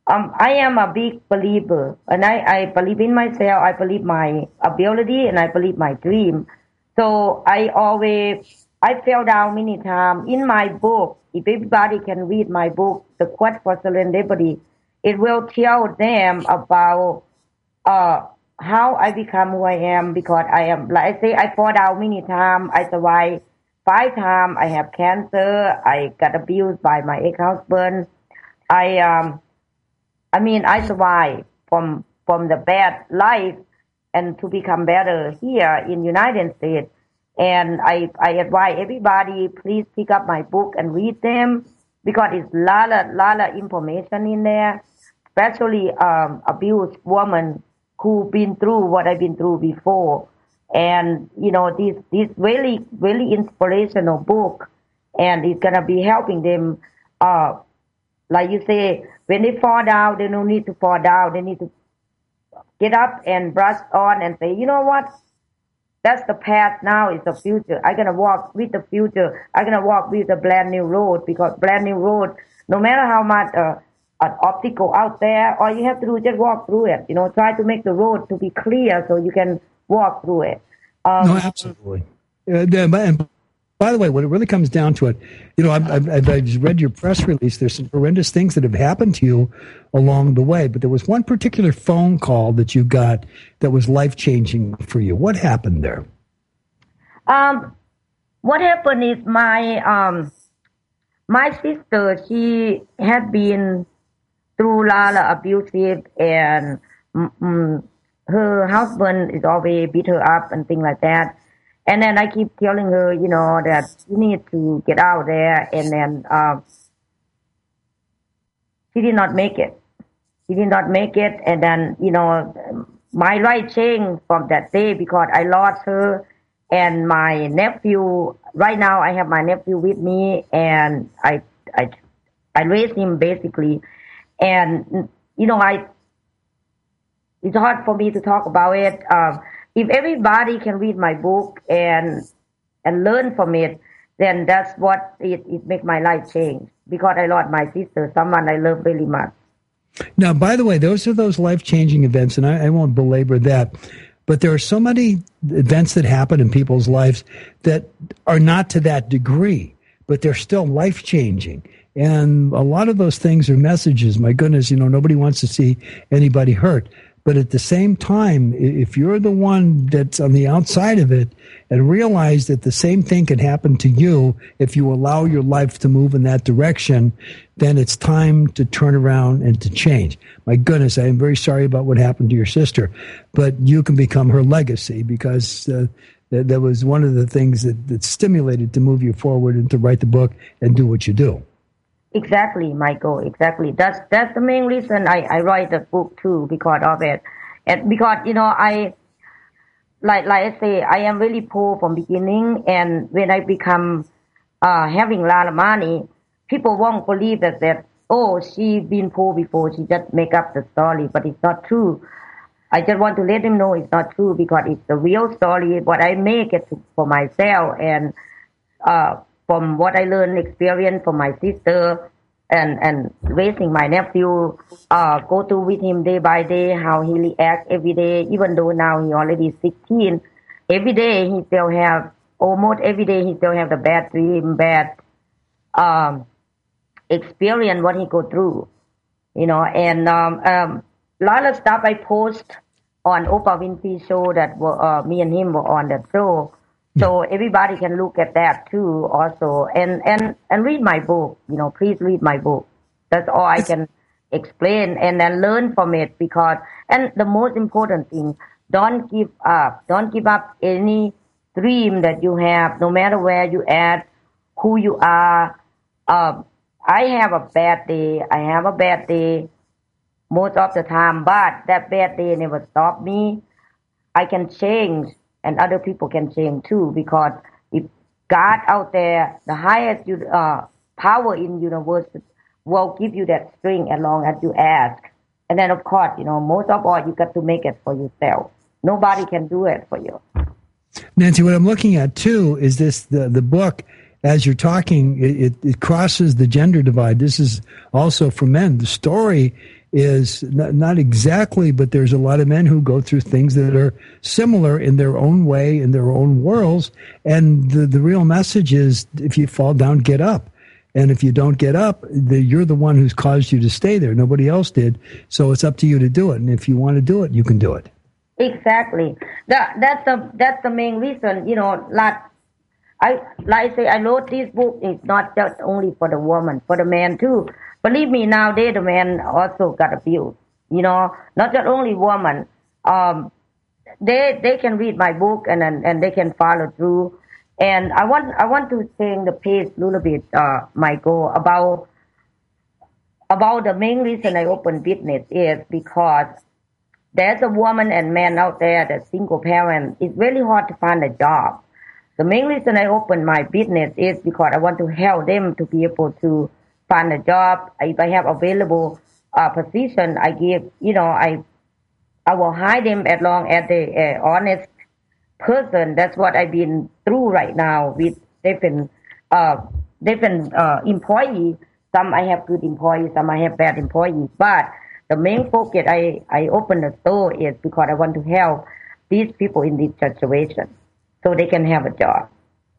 Um, I am a big believer, and I, I believe in myself. I believe my ability, and I believe my dream. So I always, I fell down many times. In my book, if everybody can read my book, The Quest for Serendipity, it will tell them about uh, how I become who I am, because I am, like I say, I fall down many times. I survived five times. I have cancer. I got abused by my ex-husband. I, um, I mean, I survived from from the bad life and to become better here in United States. And I, I advise everybody, please pick up my book and read them, because it's a lot of, lot of information in there, especially um, abused women who've been through what I've been through before. And, you know, this, this really, really inspirational book, and it's going to be helping them, uh, like you say, when they fall down, they don't need to fall down. They need to get up and brush on and say, you know what? That's the past. Now is the future. I'm going to walk with the future. I'm going to walk with a brand new road, because brand new road, no matter how much uh, an obstacle out there, all you have to do is just walk through it. You know, try to make the road to be clear so you can walk through it. Um, no, absolutely. Uh, and by the way, when it really comes down to it, you know, I've, I've, I've just read your press release. There's some horrendous things that have happened to you along the way, but there was one particular phone call that you got that was life-changing for you. What happened there? Um, what happened is my um, my sister, she had been through a lot of abusive, and mm, her husband is always beat her up and things like that. And then I keep telling her, you know, that you need to get out there. And then uh, she did not make it. She did not make it. And then, you know, my life changed from that day, because I lost her and my nephew. Right now, I have my nephew with me, and I, I, I raised him basically. And, you know, I, it's hard for me to talk about it. Um, If everybody can read my book and and learn from it, then that's what it, it make my life change, because I lost my sister, someone I love really much. Now, by the way, those are those life-changing events, and I, I won't belabor that, but there are so many events that happen in people's lives that are not to that degree, but they're still life-changing. And a lot of those things are messages. My goodness, you know, nobody wants to see anybody hurt. But at the same time, if you're the one that's on the outside of it and realize that the same thing can happen to you if you allow your life to move in that direction, then it's time to turn around and to change. My goodness, I am very sorry about what happened to your sister, but you can become her legacy, because uh, that, that was one of the things that, that stimulated to move you forward and to write the book and do what you do. Exactly, Michael. Exactly. That's that's the main reason I, I write the book too, because of it, and because you know I, like like I say, I am really poor from beginning, and when I become uh, having a lot of money, people won't believe that that oh she been poor before, she just make up the story, but it's not true. I just want to let them know it's not true, because it's the real story. What I make it for myself, and uh. from what I learned, experience from my sister, and, and raising my nephew, uh, go through with him day by day, how he reacts every day, even though now he already sixteen. Every day he still have, almost every day he still have the bad dream, bad um, experience, what he go through, you know. And um, um, a lot of stuff I post on Oprah Winfrey show that were, uh, me and him were on that show. So everybody can look at that too also, and, and, and read my book. You know, please read my book. That's all I can explain, and then learn from it, because, and the most important thing, don't give up. Don't give up any dream that you have, no matter where you at, who you are. Um, I have a bad day. I have a bad day most of the time, but that bad day never stopped me. I can change. And other people can change too, because if God out there, the highest uh, power in the universe, will give you that strength as long as you ask. And then, of course, you know, most of all, you got to make it for yourself. Nobody can do it for you. Nancy, what I'm looking at too is this: the the book. As you're talking, it, it crosses the gender divide. This is also for men. The story is not, not exactly, but there's a lot of men who go through things that are similar in their own way, in their own worlds. And the, the real message is, if you fall down, get up. And if you don't get up, the, you're the one who's caused you to stay there. Nobody else did. So it's up to you to do it. And if you want to do it, you can do it. Exactly. That that's the that's the main reason. You know, like I like I say, I wrote this book. It's not just only for the woman, for the man too. Believe me, nowadays the man also got abused. You know, not just only woman. Um, they they can read my book and and, and they can follow through. And I want I want to change the page a little bit, uh, Michael, about about the main reason I opened business is because there's a woman and man out there that's single parent. It's really hard to find a job. The main reason I opened my business is because I want to help them to be able to find a job. If I have available uh, position, I give, you know, I I will hire them as long as they uh, honest person. That's what I've been through right now with different uh, different uh, employees. Some I have good employees, some I have bad employees, but the main focus I, I open the store is because I want to help these people in this situation so they can have a job.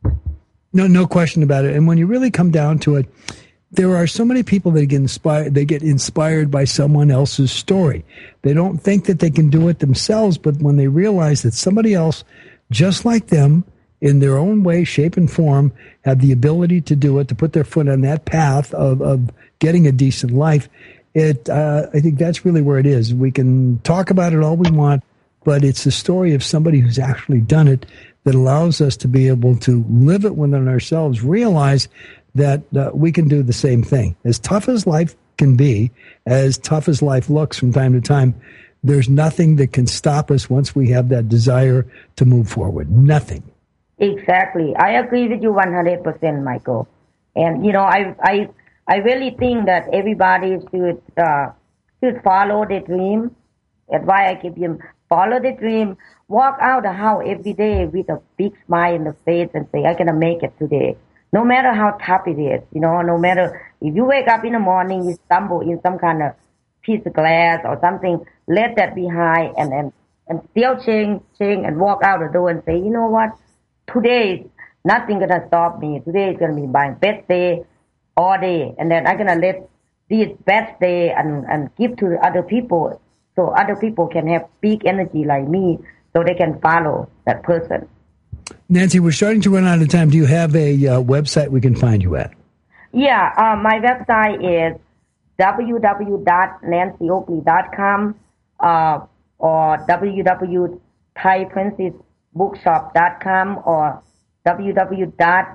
No, no question about it. And when you really come down to it, there are so many people that get inspired, they get inspired by someone else's story. They don't think that they can do it themselves, but when they realize that somebody else, just like them, in their own way, shape, and form, have the ability to do it, to put their foot on that path of, of getting a decent life, It, uh, I think that's really where it is. We can talk about it all we want, but it's the story of somebody who's actually done it that allows us to be able to live it within ourselves, realize that uh, we can do the same thing. As tough as life can be, as tough as life looks from time to time, there's nothing that can stop us once we have that desire to move forward. Nothing. Exactly. I agree with you one hundred percent, Michael. And, you know, I... I I really think that everybody should uh, should follow the dream. That's why I keep him follow the dream. Walk out the house every day with a big smile in the face and say, "I'm gonna make it today." No matter how tough it is, you know. No matter if you wake up in the morning, you stumble in some kind of piece of glass or something. Let that behind and and and still change, change, and walk out the door and say, "You know what? Today nothing gonna stop me. Today is gonna be my best day." All day, and then I'm gonna let this best day and, and give to other people, so other people can have big energy like me, so they can follow that person. Nancy, we're starting to run out of time. Do you have a uh, website we can find you at? Yeah, uh, my website is w w w dot nancy oakley dot com uh, or w w w dot thai princess bookshop dot com or w w w dot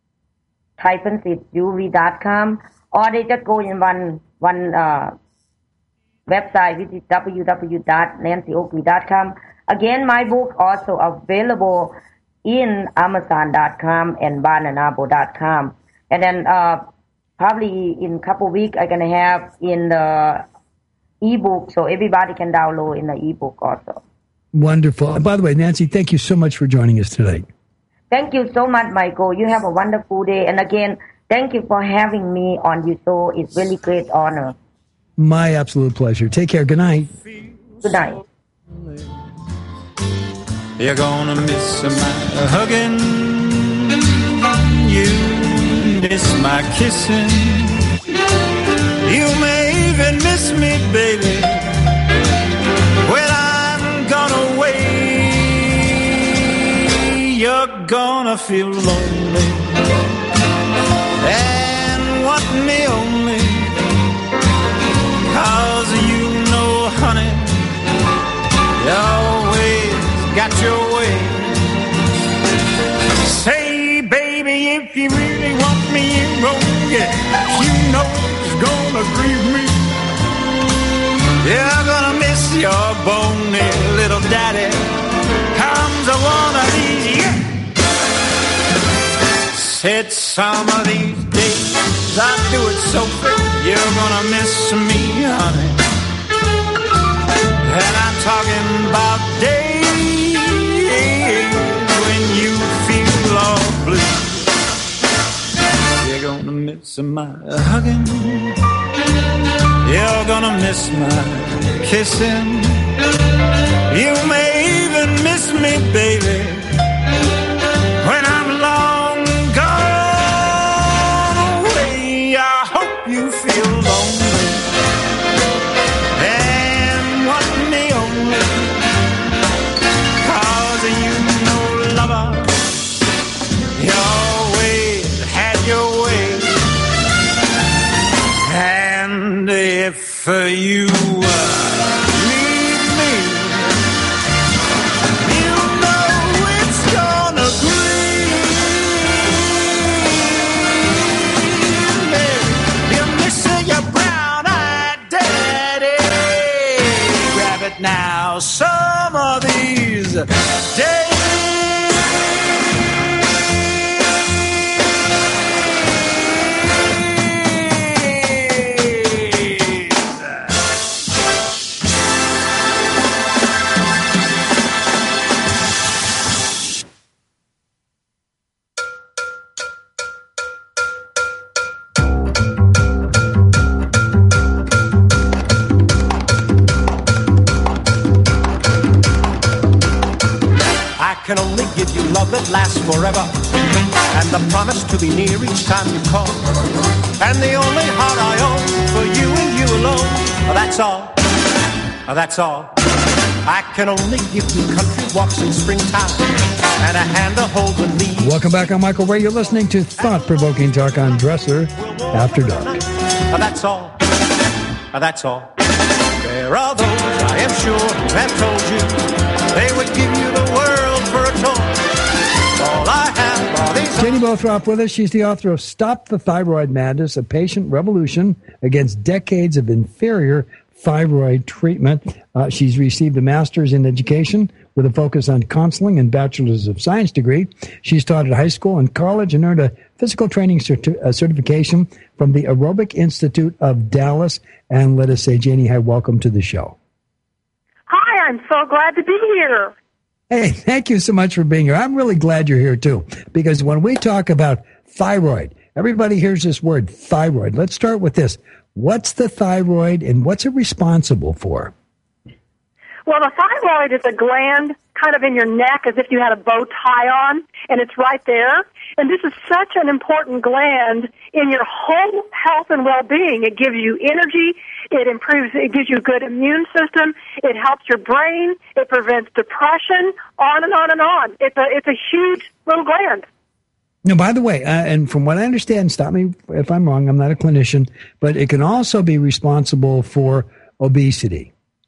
thai princess jewelry dot com, or they just go in one one uh, website, which is w w w dot nancy oakley dot com. Again, my book also available in amazon dot com and barnes and noble dot com. And then uh, probably in a couple weeks, I'm going to have in the ebook, so everybody can download in the ebook also. Wonderful. And by the way, Nancy, thank you so much for joining us today. Thank you so much, Michael. You have a wonderful day. And again, thank you for having me on your show. It's really great honor. My absolute pleasure. Take care. Good night. Good night. You're gonna miss my hugging. You miss my kissing. You may even miss me, baby, when I'm gone away. You're gonna feel lonely and want me only, 'cause you know, honey, you always got your way. Say, baby, if you really want me, you won't get. You know it's gonna grieve me. You're gonna miss your bony little daddy. Comes a one of these years. Said some of these days I do it so free. You're gonna miss me, honey. And I'm talking about days when you feel all blue. You're gonna miss my hugging. You're gonna miss miss my kissing. You may even miss me, baby, when I'm long gone away. I hope you feel lonely and want me only, 'cause you know, lover, you always had your way. And if you uh, leave me, you know it's gonna grieve me. You're missing your brown-eyed daddy. Grab it now, some of these days. I can only give you love that lasts forever, and the promise to be near each time you call, and the only heart I own for you and you alone. That's all, that's all. I can only give you country walks in springtime and a hand to hold the leaves. Welcome back. I'm Michael Ray. You're listening to thought-provoking talk on Dresser After Dark. That's all, that's all. There are those, I am sure, who have told you they would give you the world for a tour. All I have are these... Janie Bothrop with us. She's the author of Stop the Thyroid Madness, A Patient Revolution Against Decades of Inferior Thyroid Treatment. Uh, she's received a master's in education with a focus on counseling and bachelor's of science degree. She's taught at high school and college and earned a physical training certi- uh, certification from the Aerobic Institute of Dallas. And let us say, Janie, hi, welcome to the show. Hi, I'm so glad to be here. Hey, thank you so much for being here. I'm really glad you're here, too, because when we talk about thyroid, everybody hears this word, thyroid. Let's start with this. What's the thyroid, and what's it responsible for? Well, the thyroid is a gland kind of in your neck as if you had a bow tie on, and it's right there. And this is such an important gland in your whole health and well-being. It gives you energy. It improves, it gives you a good immune system. It helps your brain. It prevents depression, on and on and on. It's a, it's a huge little gland. Now, by the way, uh, and from what I understand, stop me if I'm wrong, I'm not a clinician, but it can also be responsible for obesity.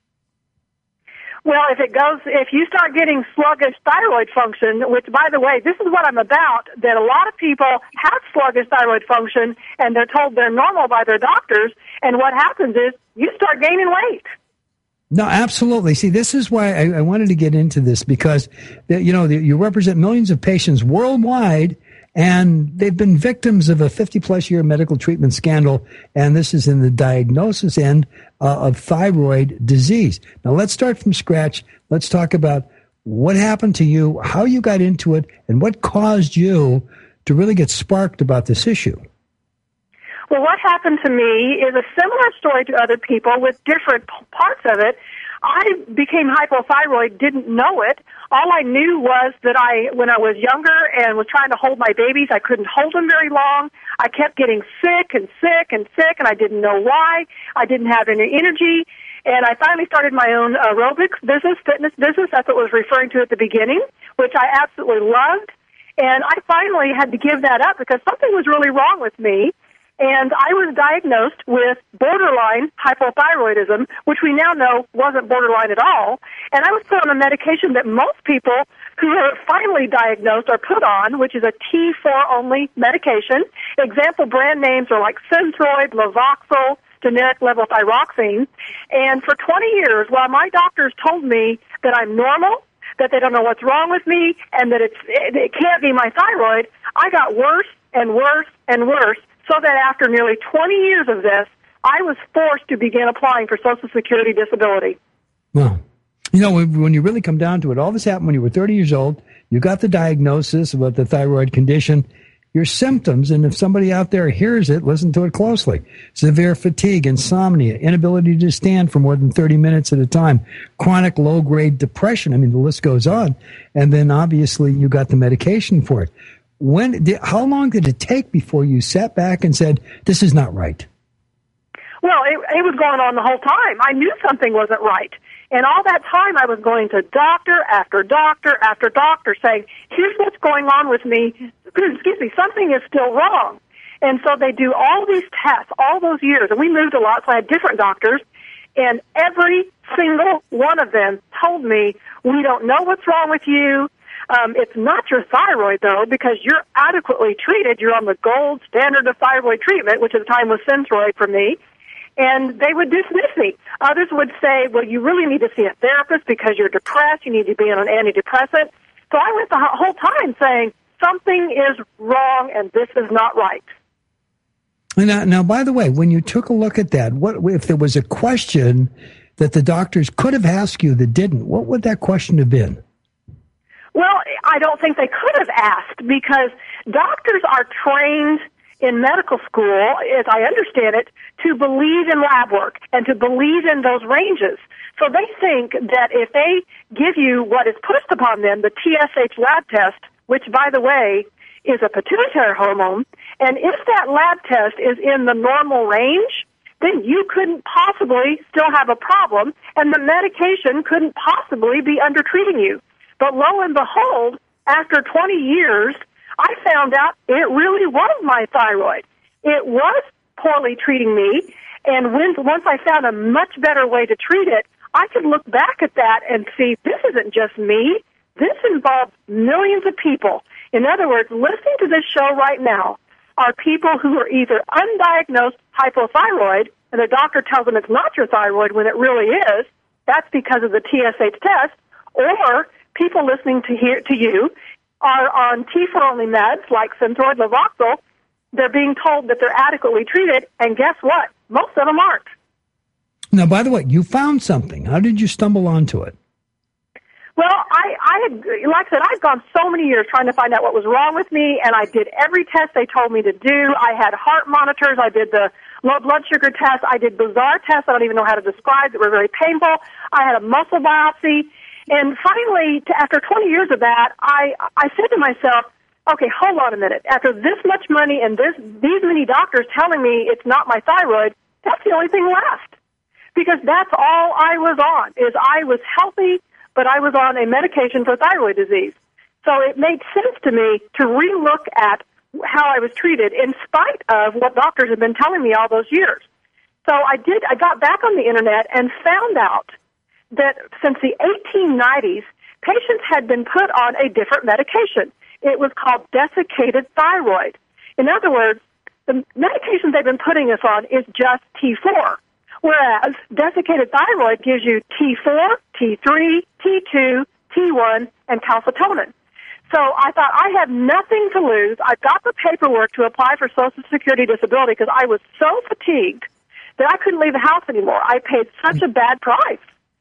Well, if it goes, if you start getting sluggish thyroid function, which, by the way, this is what I'm about, that a lot of people have sluggish thyroid function, and they're told they're normal by their doctors, and what happens is you start gaining weight. No, absolutely. See, this is why I, I wanted to get into this, because, you know, you represent millions of patients worldwide, and they've been victims of a fifty-plus year medical treatment scandal, and this is in the diagnosis end uh, of thyroid disease. Now, let's start from scratch. Let's talk about what happened to you, how you got into it, and what caused you to really get sparked about this issue. Well, what happened to me is a similar story to other people with different p- parts of it. I became hypothyroid, didn't know it. All I knew was that I, when I was younger and was trying to hold my babies, I couldn't hold them very long. I kept getting sick and sick and sick, and I didn't know why. I didn't have any energy. And I finally started my own aerobics business, fitness business. That's what I was referring to at the beginning, which I absolutely loved. And I finally had to give that up because something was really wrong with me. And I was diagnosed with borderline hypothyroidism, which we now know wasn't borderline at all. And I was put on a medication that most people who are finally diagnosed are put on, which is a T four only medication. Example brand names are like Synthroid, Levoxel, generic levothyroxine. And for twenty years, while my doctors told me that I'm normal, that they don't know what's wrong with me, and that it's, it can't be my thyroid, I got worse and worse and worse. So that after nearly twenty years of this, I was forced to begin applying for Social Security disability. Well, you know, when you really come down to it, all this happened when you were thirty years old. You got the diagnosis about the thyroid condition. your symptoms, and if somebody out there hears it, listen to it closely. Severe fatigue, insomnia, inability to stand for more than thirty minutes at a time, chronic low-grade depression. I mean, the list goes on. And then obviously you got the medication for it. When? Did, how long did it take before you sat back and said, this is not right? Well, it, it was going on the whole time. I knew something wasn't right. And all that time I was going to doctor after doctor after doctor saying, here's what's going on with me. Excuse me, something is still wrong. And so they do all these tests all those years. And we moved a lot, so I had different doctors. And every single one of them told me, we don't know what's wrong with you. Um, it's not your thyroid, though, because you're adequately treated. You're on the gold standard of thyroid treatment, which at the time was Synthroid for me. And they would dismiss me. Others would say, well, you really need to see a therapist because you're depressed. You need to be on an antidepressant. So I went the whole time saying, something is wrong and this is not right. Now, now, by the way, when you took a look at that, what if there was a question that the doctors could have asked you that didn't? What would that question have been? Well, I don't think they could have asked because doctors are trained in medical school, as I understand it, to believe in lab work and to believe in those ranges. So they think that if they give you what is pushed upon them, the T S H lab test, which, by the way, is a pituitary hormone, and if that lab test is in the normal range, then you couldn't possibly still have a problem, and the medication couldn't possibly be undertreating you. But lo and behold, after twenty years, I found out it really was my thyroid. It was poorly treating me, and when, once I found a much better way to treat it, I could look back at that and see this isn't just me. This involves millions of people. In other words, listening to this show right now are people who are either undiagnosed hypothyroid, and the doctor tells them it's not your thyroid when it really is. That's because of the T S H test, or people listening to hear, to you are on T four only meds like Synthroid, Levoxyl. They're being told that they're adequately treated, and guess what? Most of them aren't. Now, by the way, you found something. How did you stumble onto it? Well, I, I had, like I said, I'd gone so many years trying to find out what was wrong with me, and I did every test they told me to do. I had heart monitors. I did the low blood sugar test. I did bizarre tests I don't even know how to describe that were very painful. I had a muscle biopsy. And finally, after twenty years of that, I, I said to myself, okay, hold on a minute. After this much money and this, these many doctors telling me it's not my thyroid, that's the only thing left. Because that's all I was on, is I was healthy, but I was on a medication for thyroid disease. So it made sense to me to relook at how I was treated in spite of what doctors had been telling me all those years. So I did, I got back on the internet and found out that since the eighteen nineties, patients had been put on a different medication. It was called desiccated thyroid. In other words, the medication they've been putting us on is just T four, whereas desiccated thyroid gives you T four, T three, T two, T one, and calcitonin. So I thought, I have nothing to lose. I got the paperwork to apply for Social Security disability because I was so fatigued that I couldn't leave the house anymore. I paid such a bad price.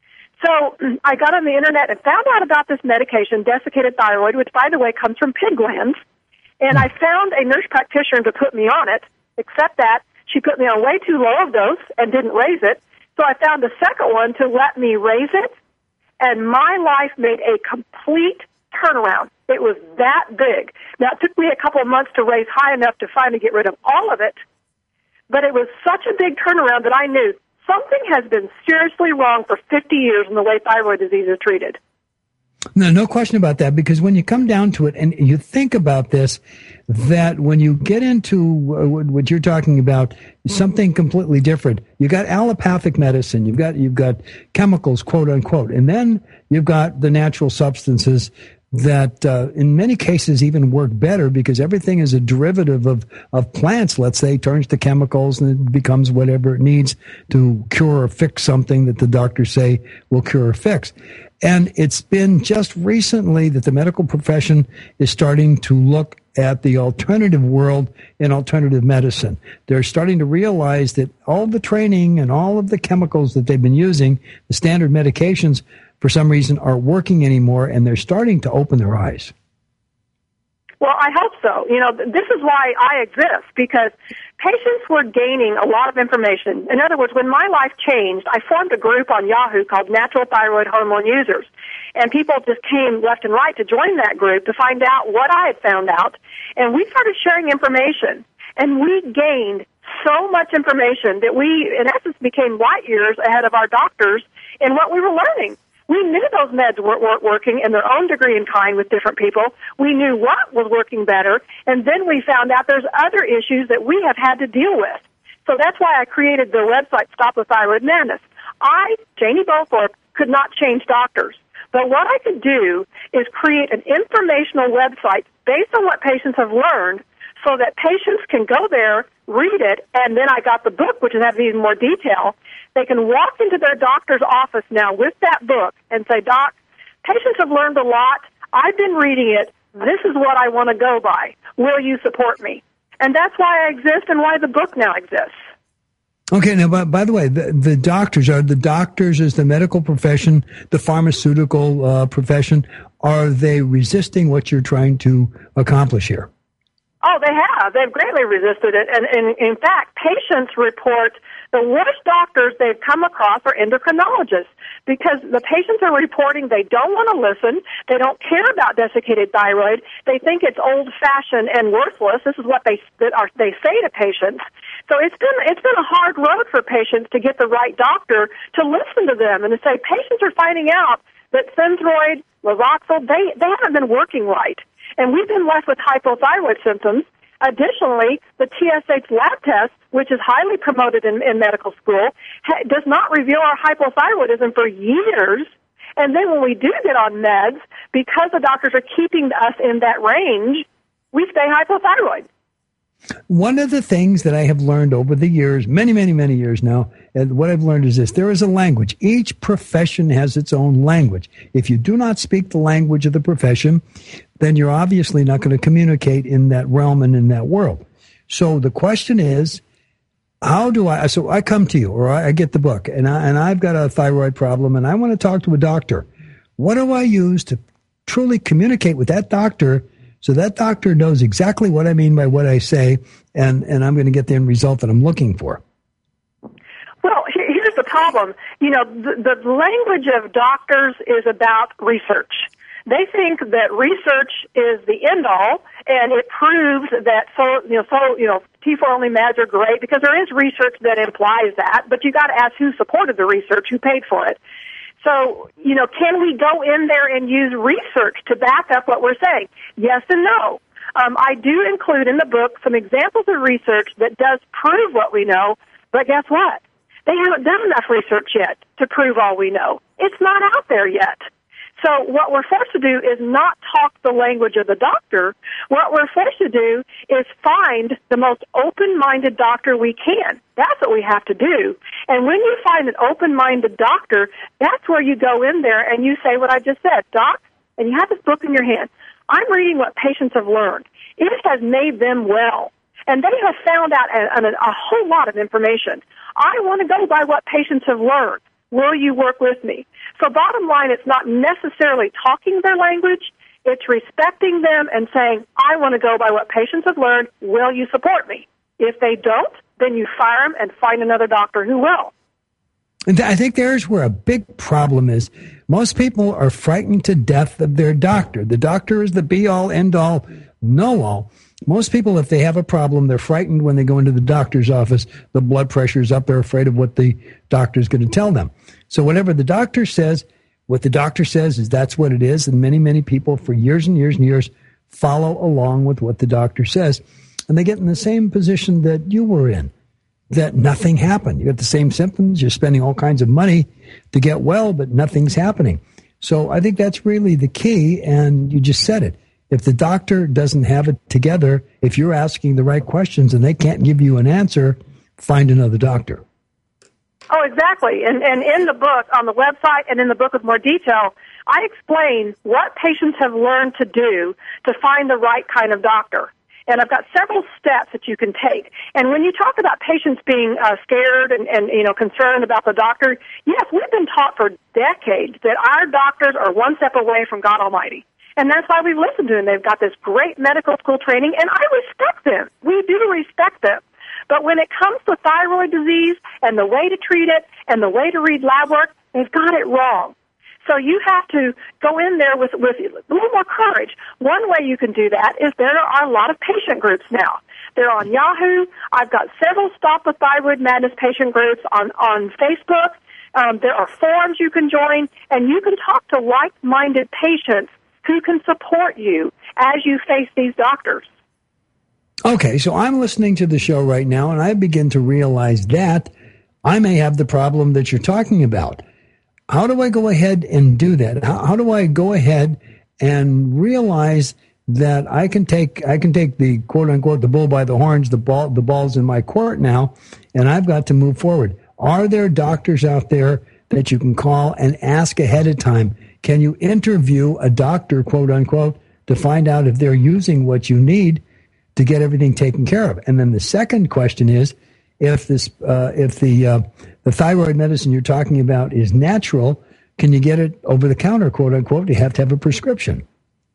So I got on the internet and found out about this medication, desiccated thyroid, which, by the way, comes from pig glands. And I found a nurse practitioner to put me on it, except that she put me on way too low of dose and didn't raise it. So I found a second one to let me raise it, and my life made a complete turnaround. It was that big. Now, it took me a couple of months to raise high enough to finally get rid of all of it, but it was such a big turnaround that I knew something has been seriously wrong for fifty years in the way thyroid disease is treated. No, no question about that, because when you come down to it and you think about this, that when you get into what you're talking about, something completely different. You got allopathic medicine, you've got, you've got chemicals, quote unquote, and then you've got the natural substances that uh, in many cases even work better because everything is a derivative of, of plants, let's say, turns to chemicals and it becomes whatever it needs to cure or fix something that the doctors say will cure or fix. And it's been just recently that the medical profession is starting to look at the alternative world in alternative medicine. They're starting to realize that all the training and all of the chemicals that they've been using, the standard medications, for some reason aren't working anymore, and they're starting to open their eyes. Well, I hope so. You know, this is why I exist, because patients were gaining a lot of information. In other words, when my life changed, I formed a group on Yahoo called Natural Thyroid Hormone Users. And people just came left and right to join that group to find out what I had found out. And we started sharing information. And we gained so much information that we, in essence, became light years ahead of our doctors in what we were learning. We knew those meds weren't, weren't working in their own degree and kind with different people. We knew what was working better, and then we found out there's other issues that we have had to deal with. So that's why I created the website Stop the Thyroid Madness. I, Janie Beaufort, could not change doctors. But what I could do is create an informational website based on what patients have learned so that patients can go there, read it, and then I got the book, which has even more detail. They can walk into their doctor's office now with that book and say, Doc, patients have learned a lot. I've been reading it. This is what I want to go by. Will you support me? And that's why I exist and why the book now exists. Okay, now, by, by the way, the, the doctors, are the doctors, is the medical profession, the pharmaceutical uh, profession, are they resisting what you're trying to accomplish here? Oh, they have. They've greatly resisted it. And, and in fact, patients report the worst doctors they've come across are endocrinologists, because the patients are reporting they don't want to listen, they don't care about desiccated thyroid, they think it's old-fashioned and worthless. This is what they that are, they say to patients. So it's been it's been a hard road for patients to get the right doctor to listen to them and to say patients are finding out that Synthroid, Lazoxil, they, they haven't been working right. And we've been left with hypothyroid symptoms. Additionally, the T S H lab test, which is highly promoted in, in medical school, ha- does not reveal our hypothyroidism for years. And then when we do get on meds, because the doctors are keeping us in that range, we stay hypothyroid. One of the things that I have learned over the years, many, many, many years now, and what I've learned is this: there is a language. Each profession has its own language. If you do not speak the language of the profession, then you're obviously not going to communicate in that realm and in that world. So the question is, how do I, so I come to you, or I get the book, and, I, and I've got a thyroid problem, and I want to talk to a doctor. What do I use to truly communicate with that doctor so that doctor knows exactly what I mean by what I say, and, and I'm going to get the end result that I'm looking for? Well, here's the problem. You know, the, the language of doctors is about research. They think that research is the end all, and it proves that so you know so you know T four only meds are great, because there is research that implies that. But you got to ask who supported the research, who paid for it. So you know, can we go in there and use research to back up what we're saying? Yes and no. Um, I do include in the book some examples of research that does prove what we know, but guess what? They haven't done enough research yet to prove all we know. It's not out there yet. So what we're forced to do is not talk the language of the doctor. What we're forced to do is find the most open-minded doctor we can. That's what we have to do. And when you find an open-minded doctor, that's where you go in there and you say what I just said. Doc, and you have this book in your hand, I'm reading what patients have learned. It has made them well. And they have found out a, a, a whole lot of information. I want to go by what patients have learned. Will you work with me? So bottom line, it's not necessarily talking their language. It's respecting them and saying, I want to go by what patients have learned. Will you support me? If they don't, then you fire them and find another doctor who will. And I think there's where a big problem is. Most people are frightened to death of their doctor. The doctor is the be-all, end-all, know-all. Most people, if they have a problem, they're frightened when they go into the doctor's office. The blood pressure's up. They're afraid of what the doctor's going to tell them. So whatever the doctor says, what the doctor says is that's what it is. And many, many people for years and years and years follow along with what the doctor says. And they get in the same position that you were in, that nothing happened. You got the same symptoms. You're spending all kinds of money to get well, but nothing's happening. So I think that's really the key. And you just said it. If the doctor doesn't have it together, if you're asking the right questions and they can't give you an answer, find another doctor. Oh, exactly. And, and in the book, on the website and in the book with more detail, I explain what patients have learned to do to find the right kind of doctor. And I've got several steps that you can take. And when you talk about patients being uh, scared and, and, you know, concerned about the doctor, yes, we've been taught for decades that our doctors are one step away from God Almighty. And that's why we listen to them. They've got this great medical school training, and I respect them. We do respect them. But when it comes to thyroid disease and the way to treat it and the way to read lab work, they've got it wrong. So you have to go in there with, with a little more courage. One way you can do that is there are a lot of patient groups now. They're on Yahoo. I've got several Stop the Thyroid Madness patient groups on, on Facebook. Um, there are forums you can join, and you can talk to like-minded patients who can support you as you face these doctors. Okay, so I'm listening to the show right now, and I begin to realize that I may have the problem that you're talking about. How do I go ahead and do that? How, how do I go ahead and realize that I can take I can take the quote unquote the bull by the horns, the ball the ball's in my court now, and I've got to move forward? Are there doctors out there that you can call and ask ahead of time? Can you interview a doctor, quote unquote, to find out if they're using what you need to get everything taken care of? And then the second question is, if this uh, if the uh, the thyroid medicine you're talking about is natural, can you get it over the counter, quote unquote? You have to have a prescription.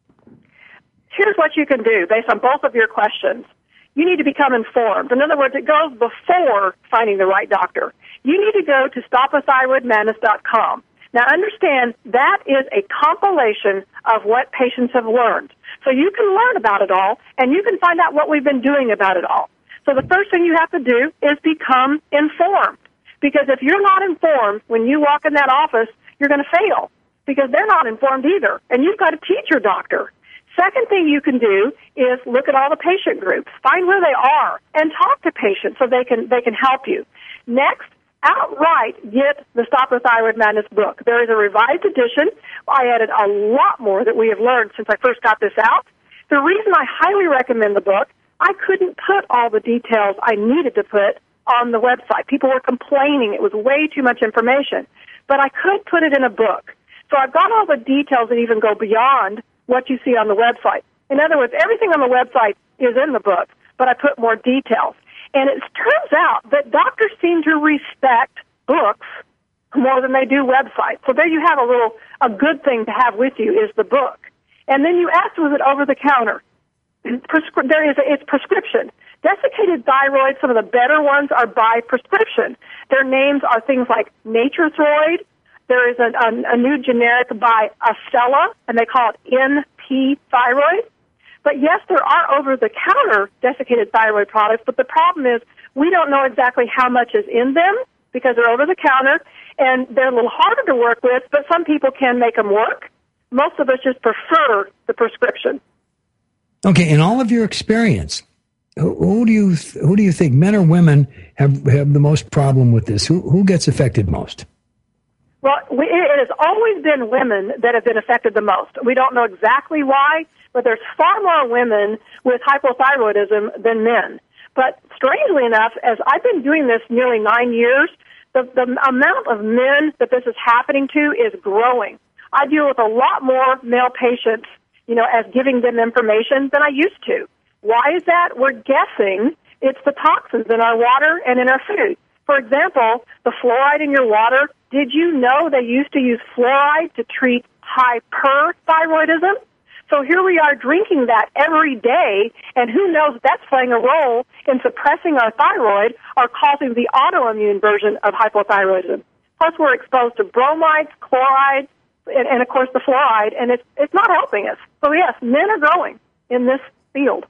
Here's what you can do based on both of your questions. You need to become informed. In other words, it goes before finding the right doctor. You need to go to stop the thyroid madness dot com. Now, understand that is a compilation of what patients have learned. So you can learn about it all, and you can find out what we've been doing about it all. So the first thing you have to do is become informed. Because if you're not informed, when you walk in that office, you're going to fail. Because they're not informed either. And you've got to teach your doctor. Second thing you can do is look at all the patient groups. Find where they are and talk to patients so they can they can help you. Next, outright get the Stop the Thyroid Madness book. There is a revised edition. I added a lot more that we have learned since I first got this out. The reason I highly recommend the book, I couldn't put all the details I needed to put on the website. People were complaining it was way too much information. But I could put it in a book. So I've got all the details that even go beyond what you see on the website. In other words, everything on the website is in the book, but I put more details. And it turns out that doctors seem to respect books more than they do websites. So there you have a little, a good thing to have with you is the book. And then you asked, was it over the counter? Prescri- there is a, it's prescription. Desiccated thyroid, some of the better ones are by prescription. Their names are things like Natrethroid. There is a, a, a new generic by Acela, and they call it N P thyroid. But yes, there are over-the-counter desiccated thyroid products, but the problem is we don't know exactly how much is in them because they're over-the-counter, and they're a little harder to work with, but some people can make them work. Most of us just prefer the prescription. Okay, in all of your experience, who, who do you who do you think, men or women, have, have the most problem with this? Who who gets affected most? Well, we, it has always been women that have been affected the most. We don't know exactly why, but there's far more women with hypothyroidism than men. But strangely enough, as I've been doing this nearly nine years, the, the amount of men that this is happening to is growing. I deal with a lot more male patients, you know, as giving them information than I used to. Why is that? We're guessing it's the toxins in our water and in our food. For example, the fluoride in your water, did you know they used to use fluoride to treat hyperthyroidism? So here we are drinking that every day, and who knows if that's playing a role in suppressing our thyroid or causing the autoimmune version of hypothyroidism. Plus, we're exposed to bromides, chlorides, and, and of course the fluoride, and it's it's not helping us. So yes, men are growing in this field.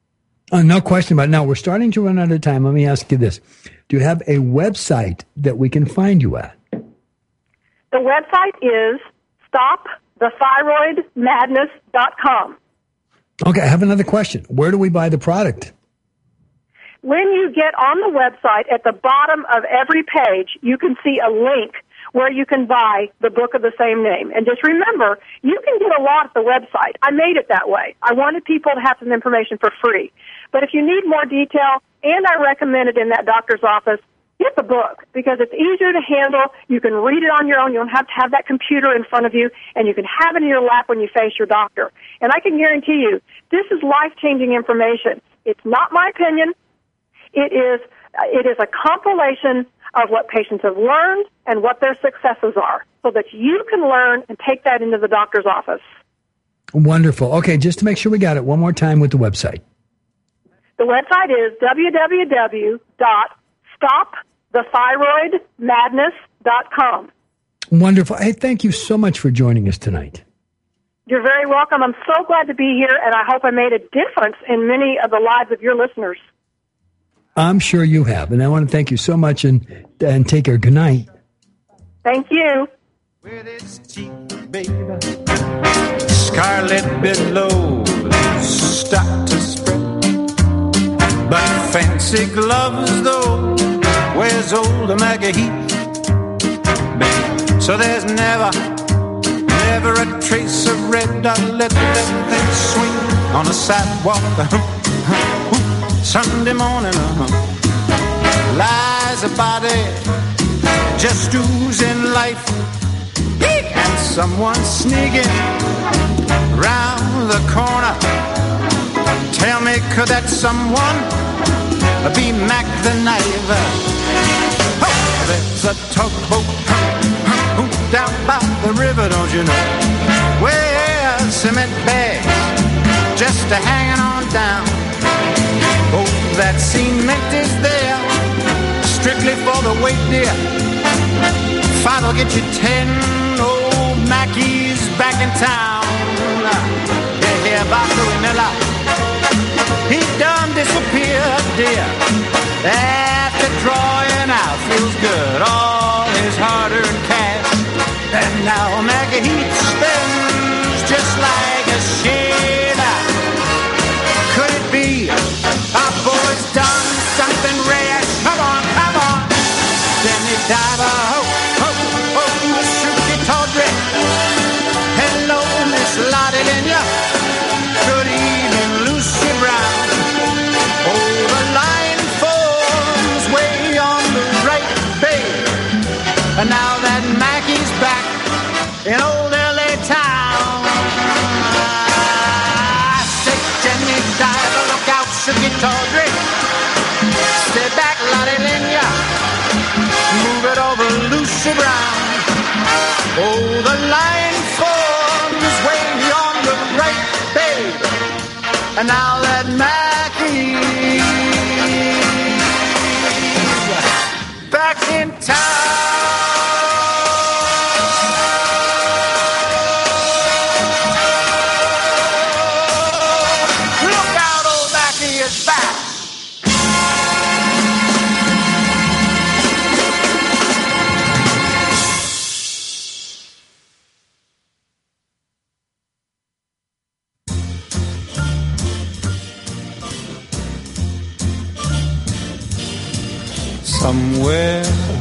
Uh, no question about it. Now, we're starting to run out of time. Let me ask you this. Do you have a website that we can find you at? The website is stop the thyroid madness dot com. Okay, I have another question. Where do we buy the product? When you get on the website, at the bottom of every page, you can see a link where you can buy the book of the same name. And just remember, you can get a lot at the website. I made it that way. I wanted people to have some information for free. But if you need more detail, and I recommend it in that doctor's office, get the book because it's easier to handle. You can read it on your own. You don't have to have that computer in front of you, and you can have it in your lap when you face your doctor. And I can guarantee you, this is life-changing information. It's not my opinion. It is, it is a compilation of what patients have learned and what their successes are so that you can learn and take that into the doctor's office. Wonderful. Okay, just to make sure we got it one more time with the website. The website is w w w dot stop the thyroid madness dot com. Wonderful. Hey, thank you so much for joining us tonight. You're very welcome. I'm so glad to be here, and I hope I made a difference in many of the lives of your listeners. I'm sure you have, and I want to thank you so much, and and take care. Good night. Thank you. With its teeth, baby, scarlet billows start to spread, but fancy gloves, though, wears old Maggie Heath. So there's never, never a trace of red. I let that thing swing on the sidewalk. Sunday morning, uh-huh. Lies a body just oozing life, and someone sneaking round the corner. Tell me, could that someone be Mac the Knife? Oh, there's a tugboat down by the river, don't you know? Well, cement bags just a hanging on down. Oh, that cement is there strictly for the weight, dear. Five'll get you ten. Old Mackey's back in town. Yeah, yeah, about Louis Miller. He done disappeared, dear. After drawing out feels good all his hard-earned cash. And now Maggie Heath spins just like a sailor. Could it be our boy's done something rash? Come on, come on. Danny Diver, ho, ho, ho, Suki Tawdry. Hello, Miss Lottie Lenya. Good evening, Lucy Brown. Oh, the line forms way on the right, babe. And now that Mackey's back in old L A town. I say, Jenny Diver, look out, Suki Tawdry. Stay back, Lottie Lenya. Move it over, Lucy Brown. Oh, the line forms way on the right, babe. And now that Mackey's back in town. Somewhere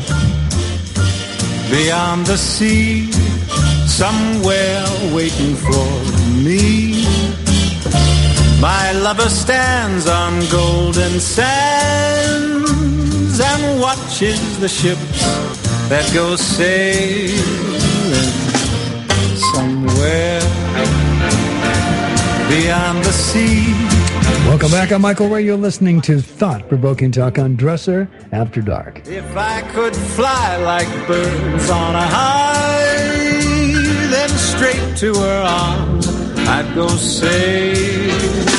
beyond the sea, somewhere waiting for me, my lover stands on golden sands and watches the ships that go sailing. Somewhere beyond the sea. Welcome back. I'm Michael Ray. You're listening to Thought-Provoking Talk on Dresser After Dark. If I could fly like birds on a high, then straight to her arms I'd go sailing.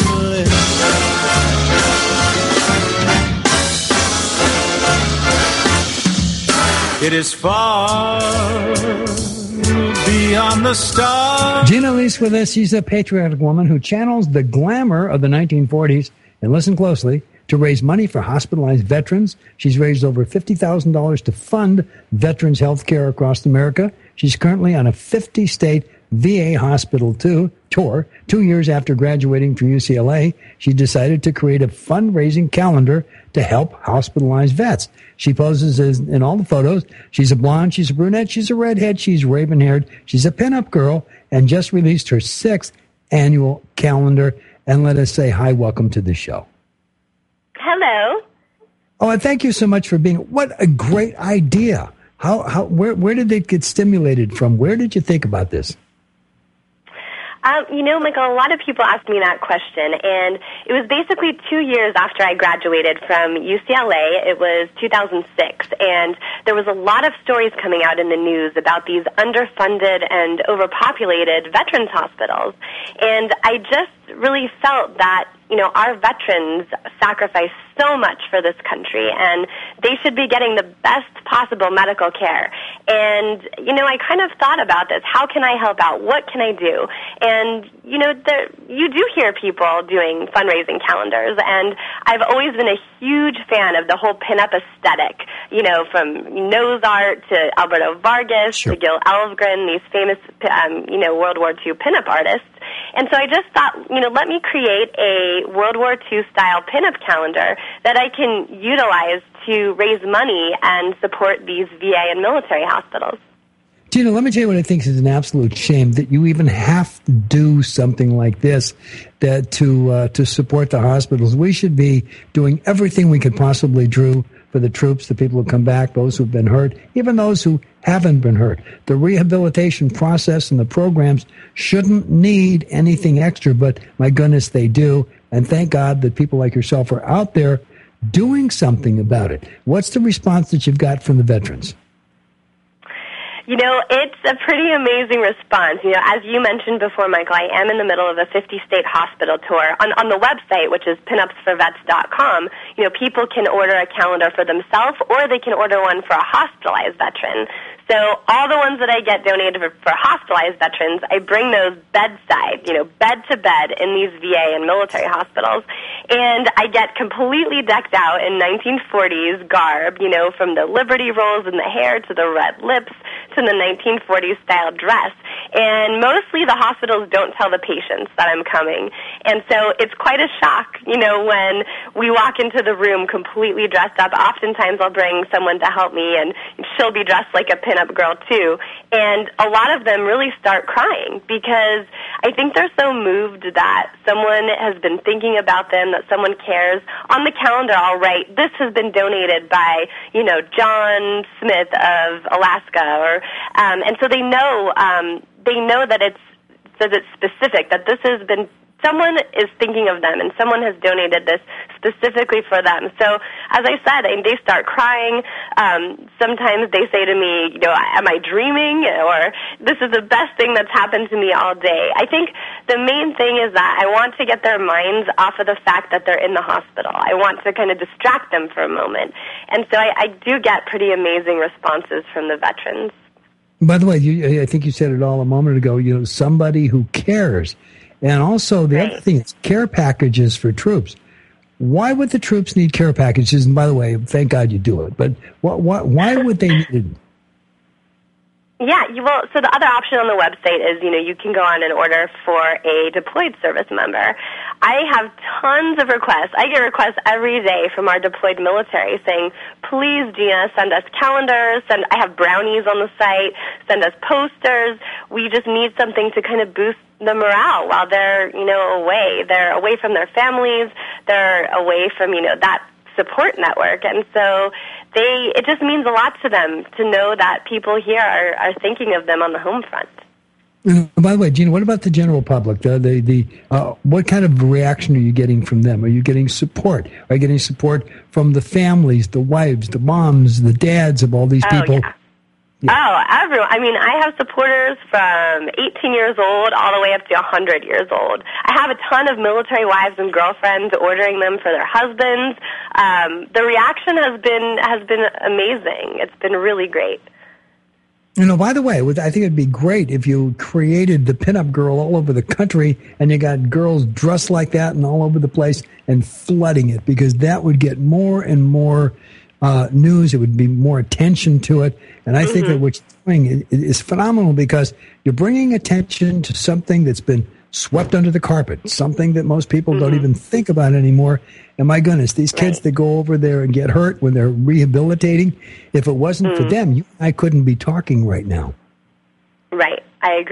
It is far beyond the stars. Gina Leese with us. She's a patriotic woman who channels the glamour of the nineteen forties, and listen closely, to raise money for hospitalized veterans. She's raised over fifty thousand dollars to fund veterans' health care across America. She's currently on a fifty-state V A hospital too, tour. Two years after graduating from U C L A, she decided to create a fundraising calendar to help hospitalized vets. She poses as, in all the photos. She's a blonde, she's a brunette, she's a redhead, she's raven-haired, she's a pinup girl, and just released her sixth annual calendar. And let us say hi, welcome to the show. Hello. Oh, and thank you so much for being. What a great idea! How how where where did it get stimulated from? Where did you think about this? Um, you know, Michael, a lot of people ask me that question, and it was basically two years after I graduated from U C L A. It was two thousand six, and there was a lot of stories coming out in the news about these underfunded and overpopulated veterans hospitals, and I just really felt that, you know, our veterans sacrifice so much for this country, and they should be getting the best possible medical care. And, you know, I kind of thought about this. How can I help out? What can I do? And, you know, the, you do hear people doing fundraising calendars, and I've always been a huge fan of the whole pinup aesthetic, you know, from Nose Art to Alberto Vargas Sure. to Gil Elvgren, these famous, um, you know, World War Two pinup artists. And so I just thought, you know, let me create a World War Two style pinup calendar that I can utilize to raise money and support these V A and military hospitals. Gina, let me tell you what I think is an absolute shame, that you even have to do something like this that to uh, to support the hospitals. We should be doing everything we could possibly do for the troops, the people who come back, those who've been hurt, even those who haven't been hurt. The rehabilitation process and the programs shouldn't need anything extra, but my goodness, they do. And thank God that people like yourself are out there doing something about it. What's the response that you've got from the veterans? You know, it's a pretty amazing response. You know, as you mentioned before, Michael, I am in the middle of a fifty-state hospital tour. On, on the website, which is pinups for vets dot com, you know, people can order a calendar for themselves, or they can order one for a hospitalized veteran. So all the ones that I get donated for, for hospitalized veterans, I bring those bedside, you know, bed to bed in these V A and military hospitals. And I get completely decked out in nineteen forties garb, you know, from the Liberty rolls in the hair to the red lips to the nineteen forties style dress. And mostly the hospitals don't tell the patients that I'm coming. And so it's quite a shock, you know, when we walk into the room completely dressed up. Oftentimes I'll bring someone to help me, and she'll be dressed like a pinup girl too. And a lot of them really start crying because I think they're so moved that someone has been thinking about them, that someone cares. On the calendar I'll write, this has been donated by, you know, John Smith of Alaska, or um, and so they know um, they know that it's says it's specific, that this has been, someone is thinking of them and someone has donated this specifically for them. So as I said, and they start crying. Um, sometimes they say to me, you know, am I dreaming? Or this is the best thing that's happened to me all day. I think the main thing is that I want to get their minds off of the fact that they're in the hospital. I want to kind of distract them for a moment. And so I, I do get pretty amazing responses from the veterans. By the way, you, I think you said it all a moment ago, you know, somebody who cares. And also the Right. other thing is care packages for troops. Why would the troops need care packages? And by the way, thank God you do it. But what, what, why would they need it? Yeah, you will. So the other option on the website is, you know, you can go on and order for a deployed service member. I have tons of requests. I get requests every day from our deployed military saying, please, Gina, send us calendars. Send. I have brownies on the site. Send us posters. We just need something to kind of boost the morale while they're, you know, away. They're away from their families. They're away from, you know, that support network. And so they, it just means a lot to them to know that people here are, are thinking of them on the home front. And by the way, Gina, what about the general public? The, the, the, uh, what kind of reaction are you getting from them? Are you getting support? Are you getting support from the families, the wives, the moms, the dads of all these Oh, people? yeah. Yeah. Oh, everyone. I mean, I have supporters from eighteen years old all the way up to one hundred years old. I have a ton of military wives and girlfriends ordering them for their husbands. Um, the reaction has been has been amazing. It's been really great. You know, by the way, I think it'd be great if you created the pinup girl all over the country and you got girls dressed like that and all over the place and flooding it, because that would get more and more uh, news. It would be more attention to it. And I mm-hmm. think that what you're doing is phenomenal, because you're bringing attention to something that's been swept under the carpet, something that most people mm-hmm. don't even think about anymore. And my goodness, these kids right. that go over there and get hurt when they're rehabilitating, if it wasn't mm. for them, you and I couldn't be talking right now. Right. I agree.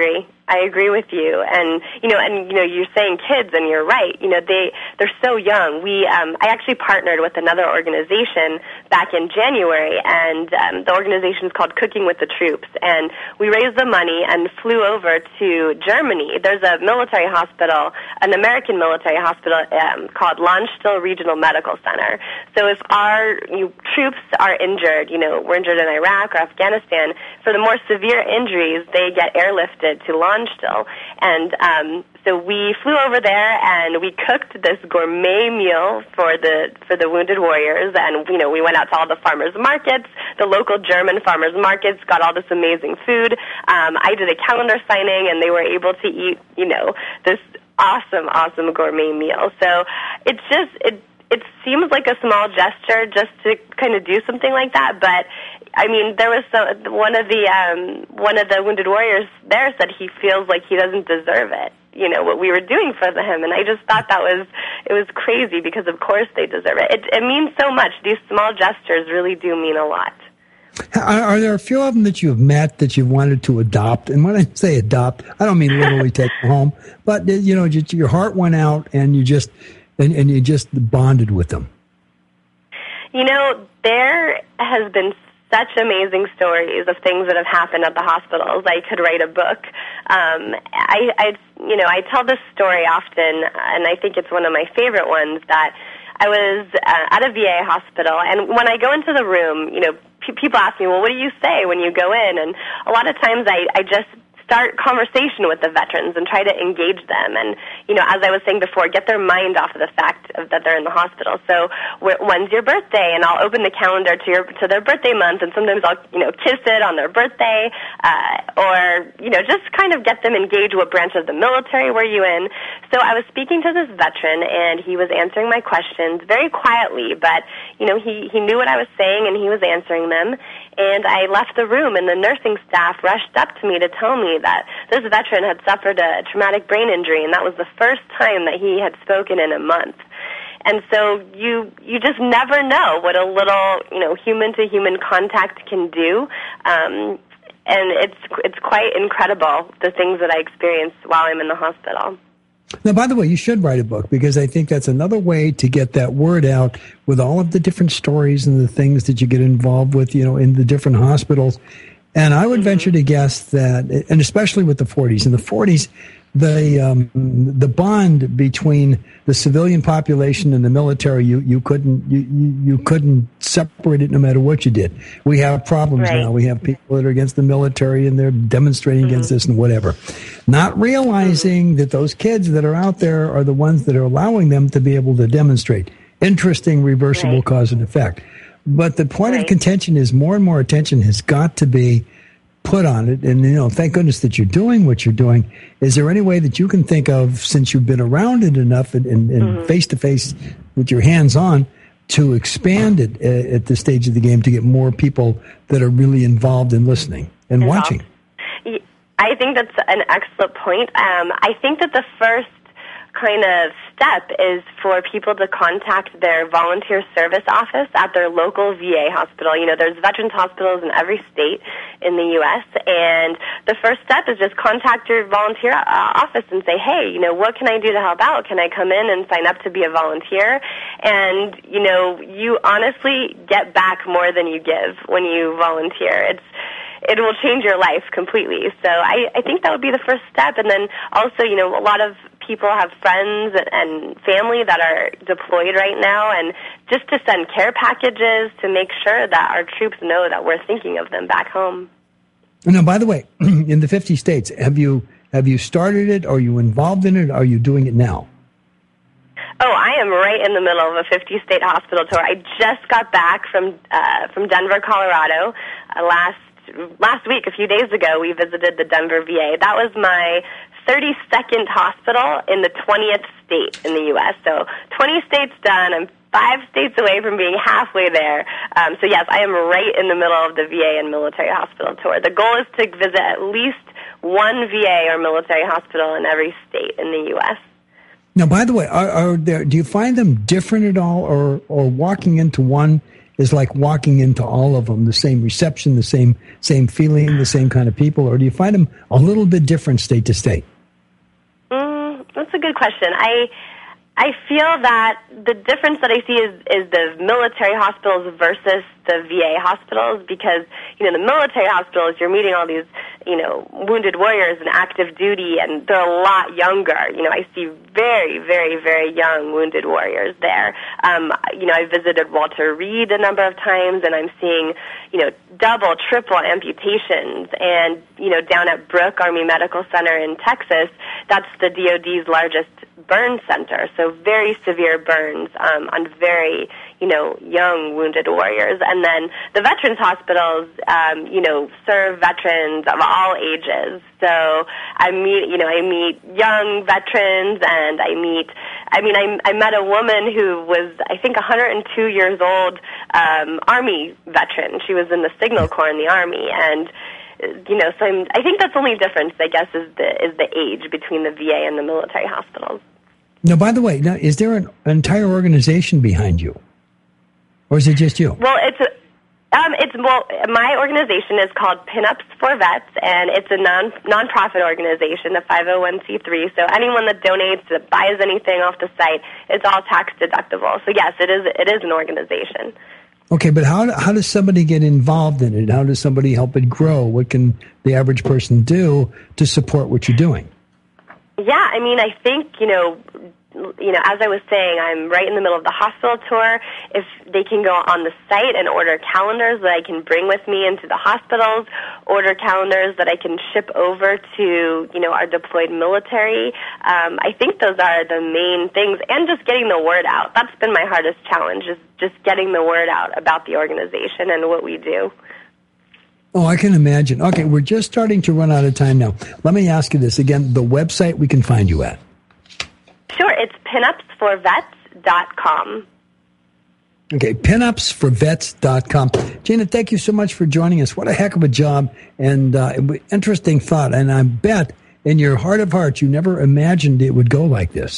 I agree with you, and you know, and you know, you're saying kids, and you're right. You know, they they're so young. We, um, I actually partnered with another organization back in January, and um, the organization is called Cooking with the Troops, and we raised the money and flew over to Germany. There's a military hospital, an American military hospital um, called Landstuhl Regional Medical Center. So if our you, troops are injured, you know, we're injured in Iraq or Afghanistan, for the more severe injuries, they get airlifted to Landstuhl. And um, so we flew over there and we cooked this gourmet meal for the for the wounded warriors. And you know, we went out to all the farmers markets, the local German farmers markets, got all this amazing food. Um, I did a calendar signing, and they were able to eat, you know, this awesome, awesome gourmet meal. So it's just it. It seems like a small gesture just to kind of do something like that, but I mean, there was some, one of the um, one of the wounded warriors there said he feels like he doesn't deserve it. You know, what we were doing for him, and I just thought that was it was crazy because of course they deserve it. It, it means so much. These small gestures really do mean a lot. Are, are there a few of them that you've met that you've wanted to adopt? And when I say adopt, I don't mean literally take them home, but you know, just, your heart went out and you just and, and you just bonded with them. You know, there has been such amazing stories of things that have happened at the hospitals. I could write a book. Um, I, I, you know, I tell this story often, and I think it's one of my favorite ones. That I was uh, at a V A hospital, and when I go into the room, you know, p- people ask me, "Well, what do you say when you go in?" And a lot of times, I, I just start conversation with the veterans and try to engage them. And, you know, as I was saying before, get their mind off of the fact of that they're in the hospital. So when's your birthday? And I'll open the calendar to your to their birthday month, and sometimes I'll, you know, kiss it on their birthday, uh, or, you know, just kind of get them engaged. What branch of the military were you in? So I was speaking to this veteran, and he was answering my questions very quietly, but, you know, he, he knew what I was saying, and he was answering them. And I left the room, and the nursing staff rushed up to me to tell me that this veteran had suffered a traumatic brain injury, and that was the first time that he had spoken in a month. And so you you just never know what a little, you know, human-to-human contact can do. Um, and it's it's quite incredible, the things that I experienced while I'm in the hospital. Now, by the way, you should write a book, because I think that's another way to get that word out with all of the different stories and the things that you get involved with, you know, in the different hospitals. And I would mm-hmm. venture to guess that, and especially with the forties, in the forties, the um, the bond between the civilian population and the military, you, you couldn't you, you, you couldn't separate it no matter what you did. We have problems right. now. We have people that are against the military, and they're demonstrating mm-hmm. against this and whatever. Not realizing mm-hmm. that those kids that are out there are the ones that are allowing them to be able to demonstrate. Interesting reversible right. cause and effect. But the point right. of contention is more and more attention has got to be put on it. And, you know, thank goodness that you're doing what you're doing. Is there any way that you can think of, since you've been around it enough and, and, and mm-hmm. face-to-face with your hands on, to expand it at, at this stage of the game to get more people that are really involved in listening and involved. watching? I think that's an excellent point. Um, I think that the first kind of step is for people to contact their volunteer service office at their local V A hospital. You know, there's veterans hospitals in every state in the U S, and the first step is just contact your volunteer uh, office and say, hey, you know, what can I do to help out? Can I come in and sign up to be a volunteer? And, you know, you honestly get back more than you give when you volunteer. It's It will change your life completely. So I, I think that would be the first step. And then also, you know, a lot of people have friends and family that are deployed right now, and just to send care packages to make sure that our troops know that we're thinking of them back home. Now, by the way, in the fifty states, have you have you started it? Are you involved in it? Are you doing it now? Oh, I am right in the middle of a fifty-state hospital tour. I just got back from uh, from Denver, Colorado, uh, last last week, a few days ago. We visited the Denver V A. That was my thirty-second hospital in the twentieth state in the U S. So twenty states done. I'm five states away from being halfway there. Um, so, yes, I am right in the middle of the V A and military hospital tour. The goal is to visit at least one V A or military hospital in every state in the U S. Now, by the way, are, are there, do you find them different at all, or, or walking into one is like walking into all of them, the same reception, the same same feeling, the same kind of people, or do you find them a little bit different state to state? Mm, that's a good question. I I feel that the difference that I see is, is the military hospitals versus the V A hospitals, because, you know, the military hospitals, you're meeting all these, you know, wounded warriors and active duty, and they're a lot younger. You know, I see very, very, very young wounded warriors there. Um, you know, I visited Walter Reed a number of times, and I'm seeing, you know, double, triple amputations. And, you know, down at Brooke Army Medical Center in Texas, that's the D O D's largest burn center, so very severe burns um, on very, you know, young wounded warriors. And then the veterans hospitals, um, you know, serve veterans of all ages. So I meet, you know, I meet young veterans, and I meet, I mean, I, I met a woman who was, I think, one hundred two years old, um, Army veteran. She was in the Signal Corps in the Army, and you know, so I'm, I think that's the only difference, I guess, is the is the age between the V A and the military hospitals. Now, by the way, now, is there an entire organization behind you, or is it just you? Well, it's a, um, it's well, my organization is called Pinups for Vets, and it's a non nonprofit organization, a five oh one c three. So anyone that donates, that buys anything off the site, it's all tax deductible. So yes, it is it is an organization. Okay, but how how does somebody get involved in it? How does somebody help it grow? What can the average person do to support what you're doing? Yeah, I mean, I think, you know, you know, as I was saying, I'm right in the middle of the hospital tour. If they can go on the site and order calendars that I can bring with me into the hospitals, order calendars that I can ship over to, you know, our deployed military, um, I think those are the main things. And just getting the word out. That's been my hardest challenge, is just getting the word out about the organization and what we do. Oh, I can imagine. Okay, we're just starting to run out of time now. Let me ask you this again, the website we can find you at. Sure, it's pinups for vets dot com. Okay, pinups for vets dot com. Gina, thank you so much for joining us. What a heck of a job, and uh, interesting thought. And I bet in your heart of hearts you never imagined it would go like this.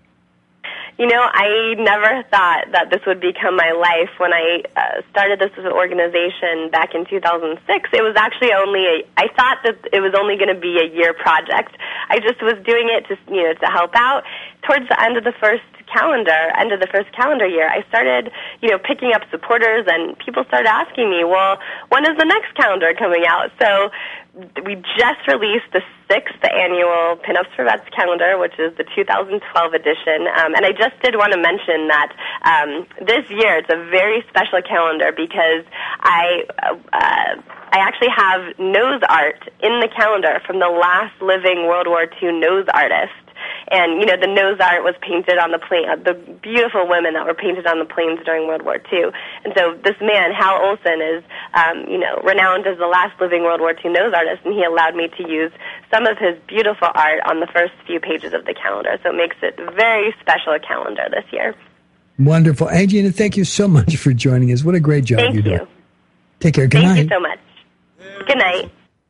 You know, I never thought that this would become my life. When I uh, started this organization back in two thousand six, it was actually only a, I thought that it was only going to be a year project. I just was doing it to, you know, to help out. Towards the end of the first calendar, end of the first calendar year, I started, you know, picking up supporters, and people started asking me, well, when is the next calendar coming out? So we just released the sixth annual Pinups for Vets calendar, which is the two thousand twelve edition. Um, and I just did want to mention that um, this year it's a very special calendar because I uh, I actually have nose art in the calendar from the last living World War Two nose artist. And, you know, the nose art was painted on the plane, uh, the beautiful women that were painted on the planes during World War Two. And so this man, Hal Olson, is, um, you know, renowned as the last living World War Two nose artist, and he allowed me to use some of his beautiful art on the first few pages of the calendar. So it makes it a very special calendar this year. Wonderful. Hey, Gina, thank you so much for joining us. What a great job thank you you. do. Take care. Good thank night. Thank you so much. Good night.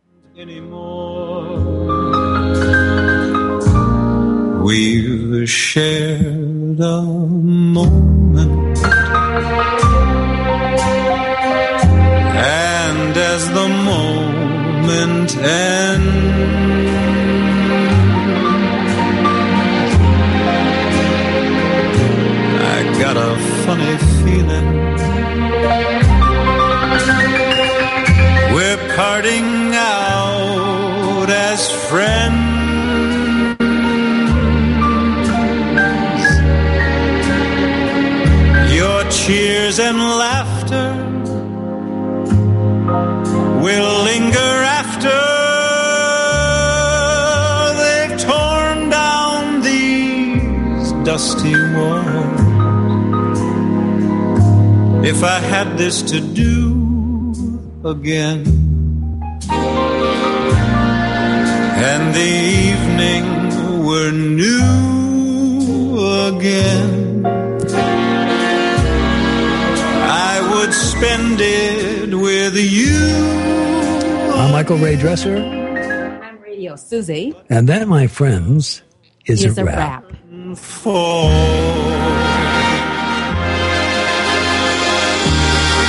Anymore. We've shared a moment, and as the moment ends, I got a funny feeling we're parting out as friends. Cheers and laughter will linger after they've torn down these dusty walls. If I had this to do again, and the evening were new again, spend it with you. I'm Michael Ray Dresser. I'm Radio Susie. And that, my friends, is, is a, a wrap. wrap. For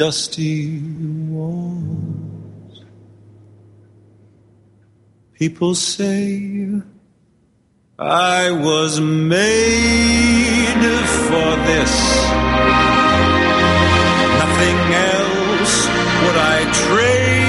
dusty walls. People say I was made for this. Nothing else would I trade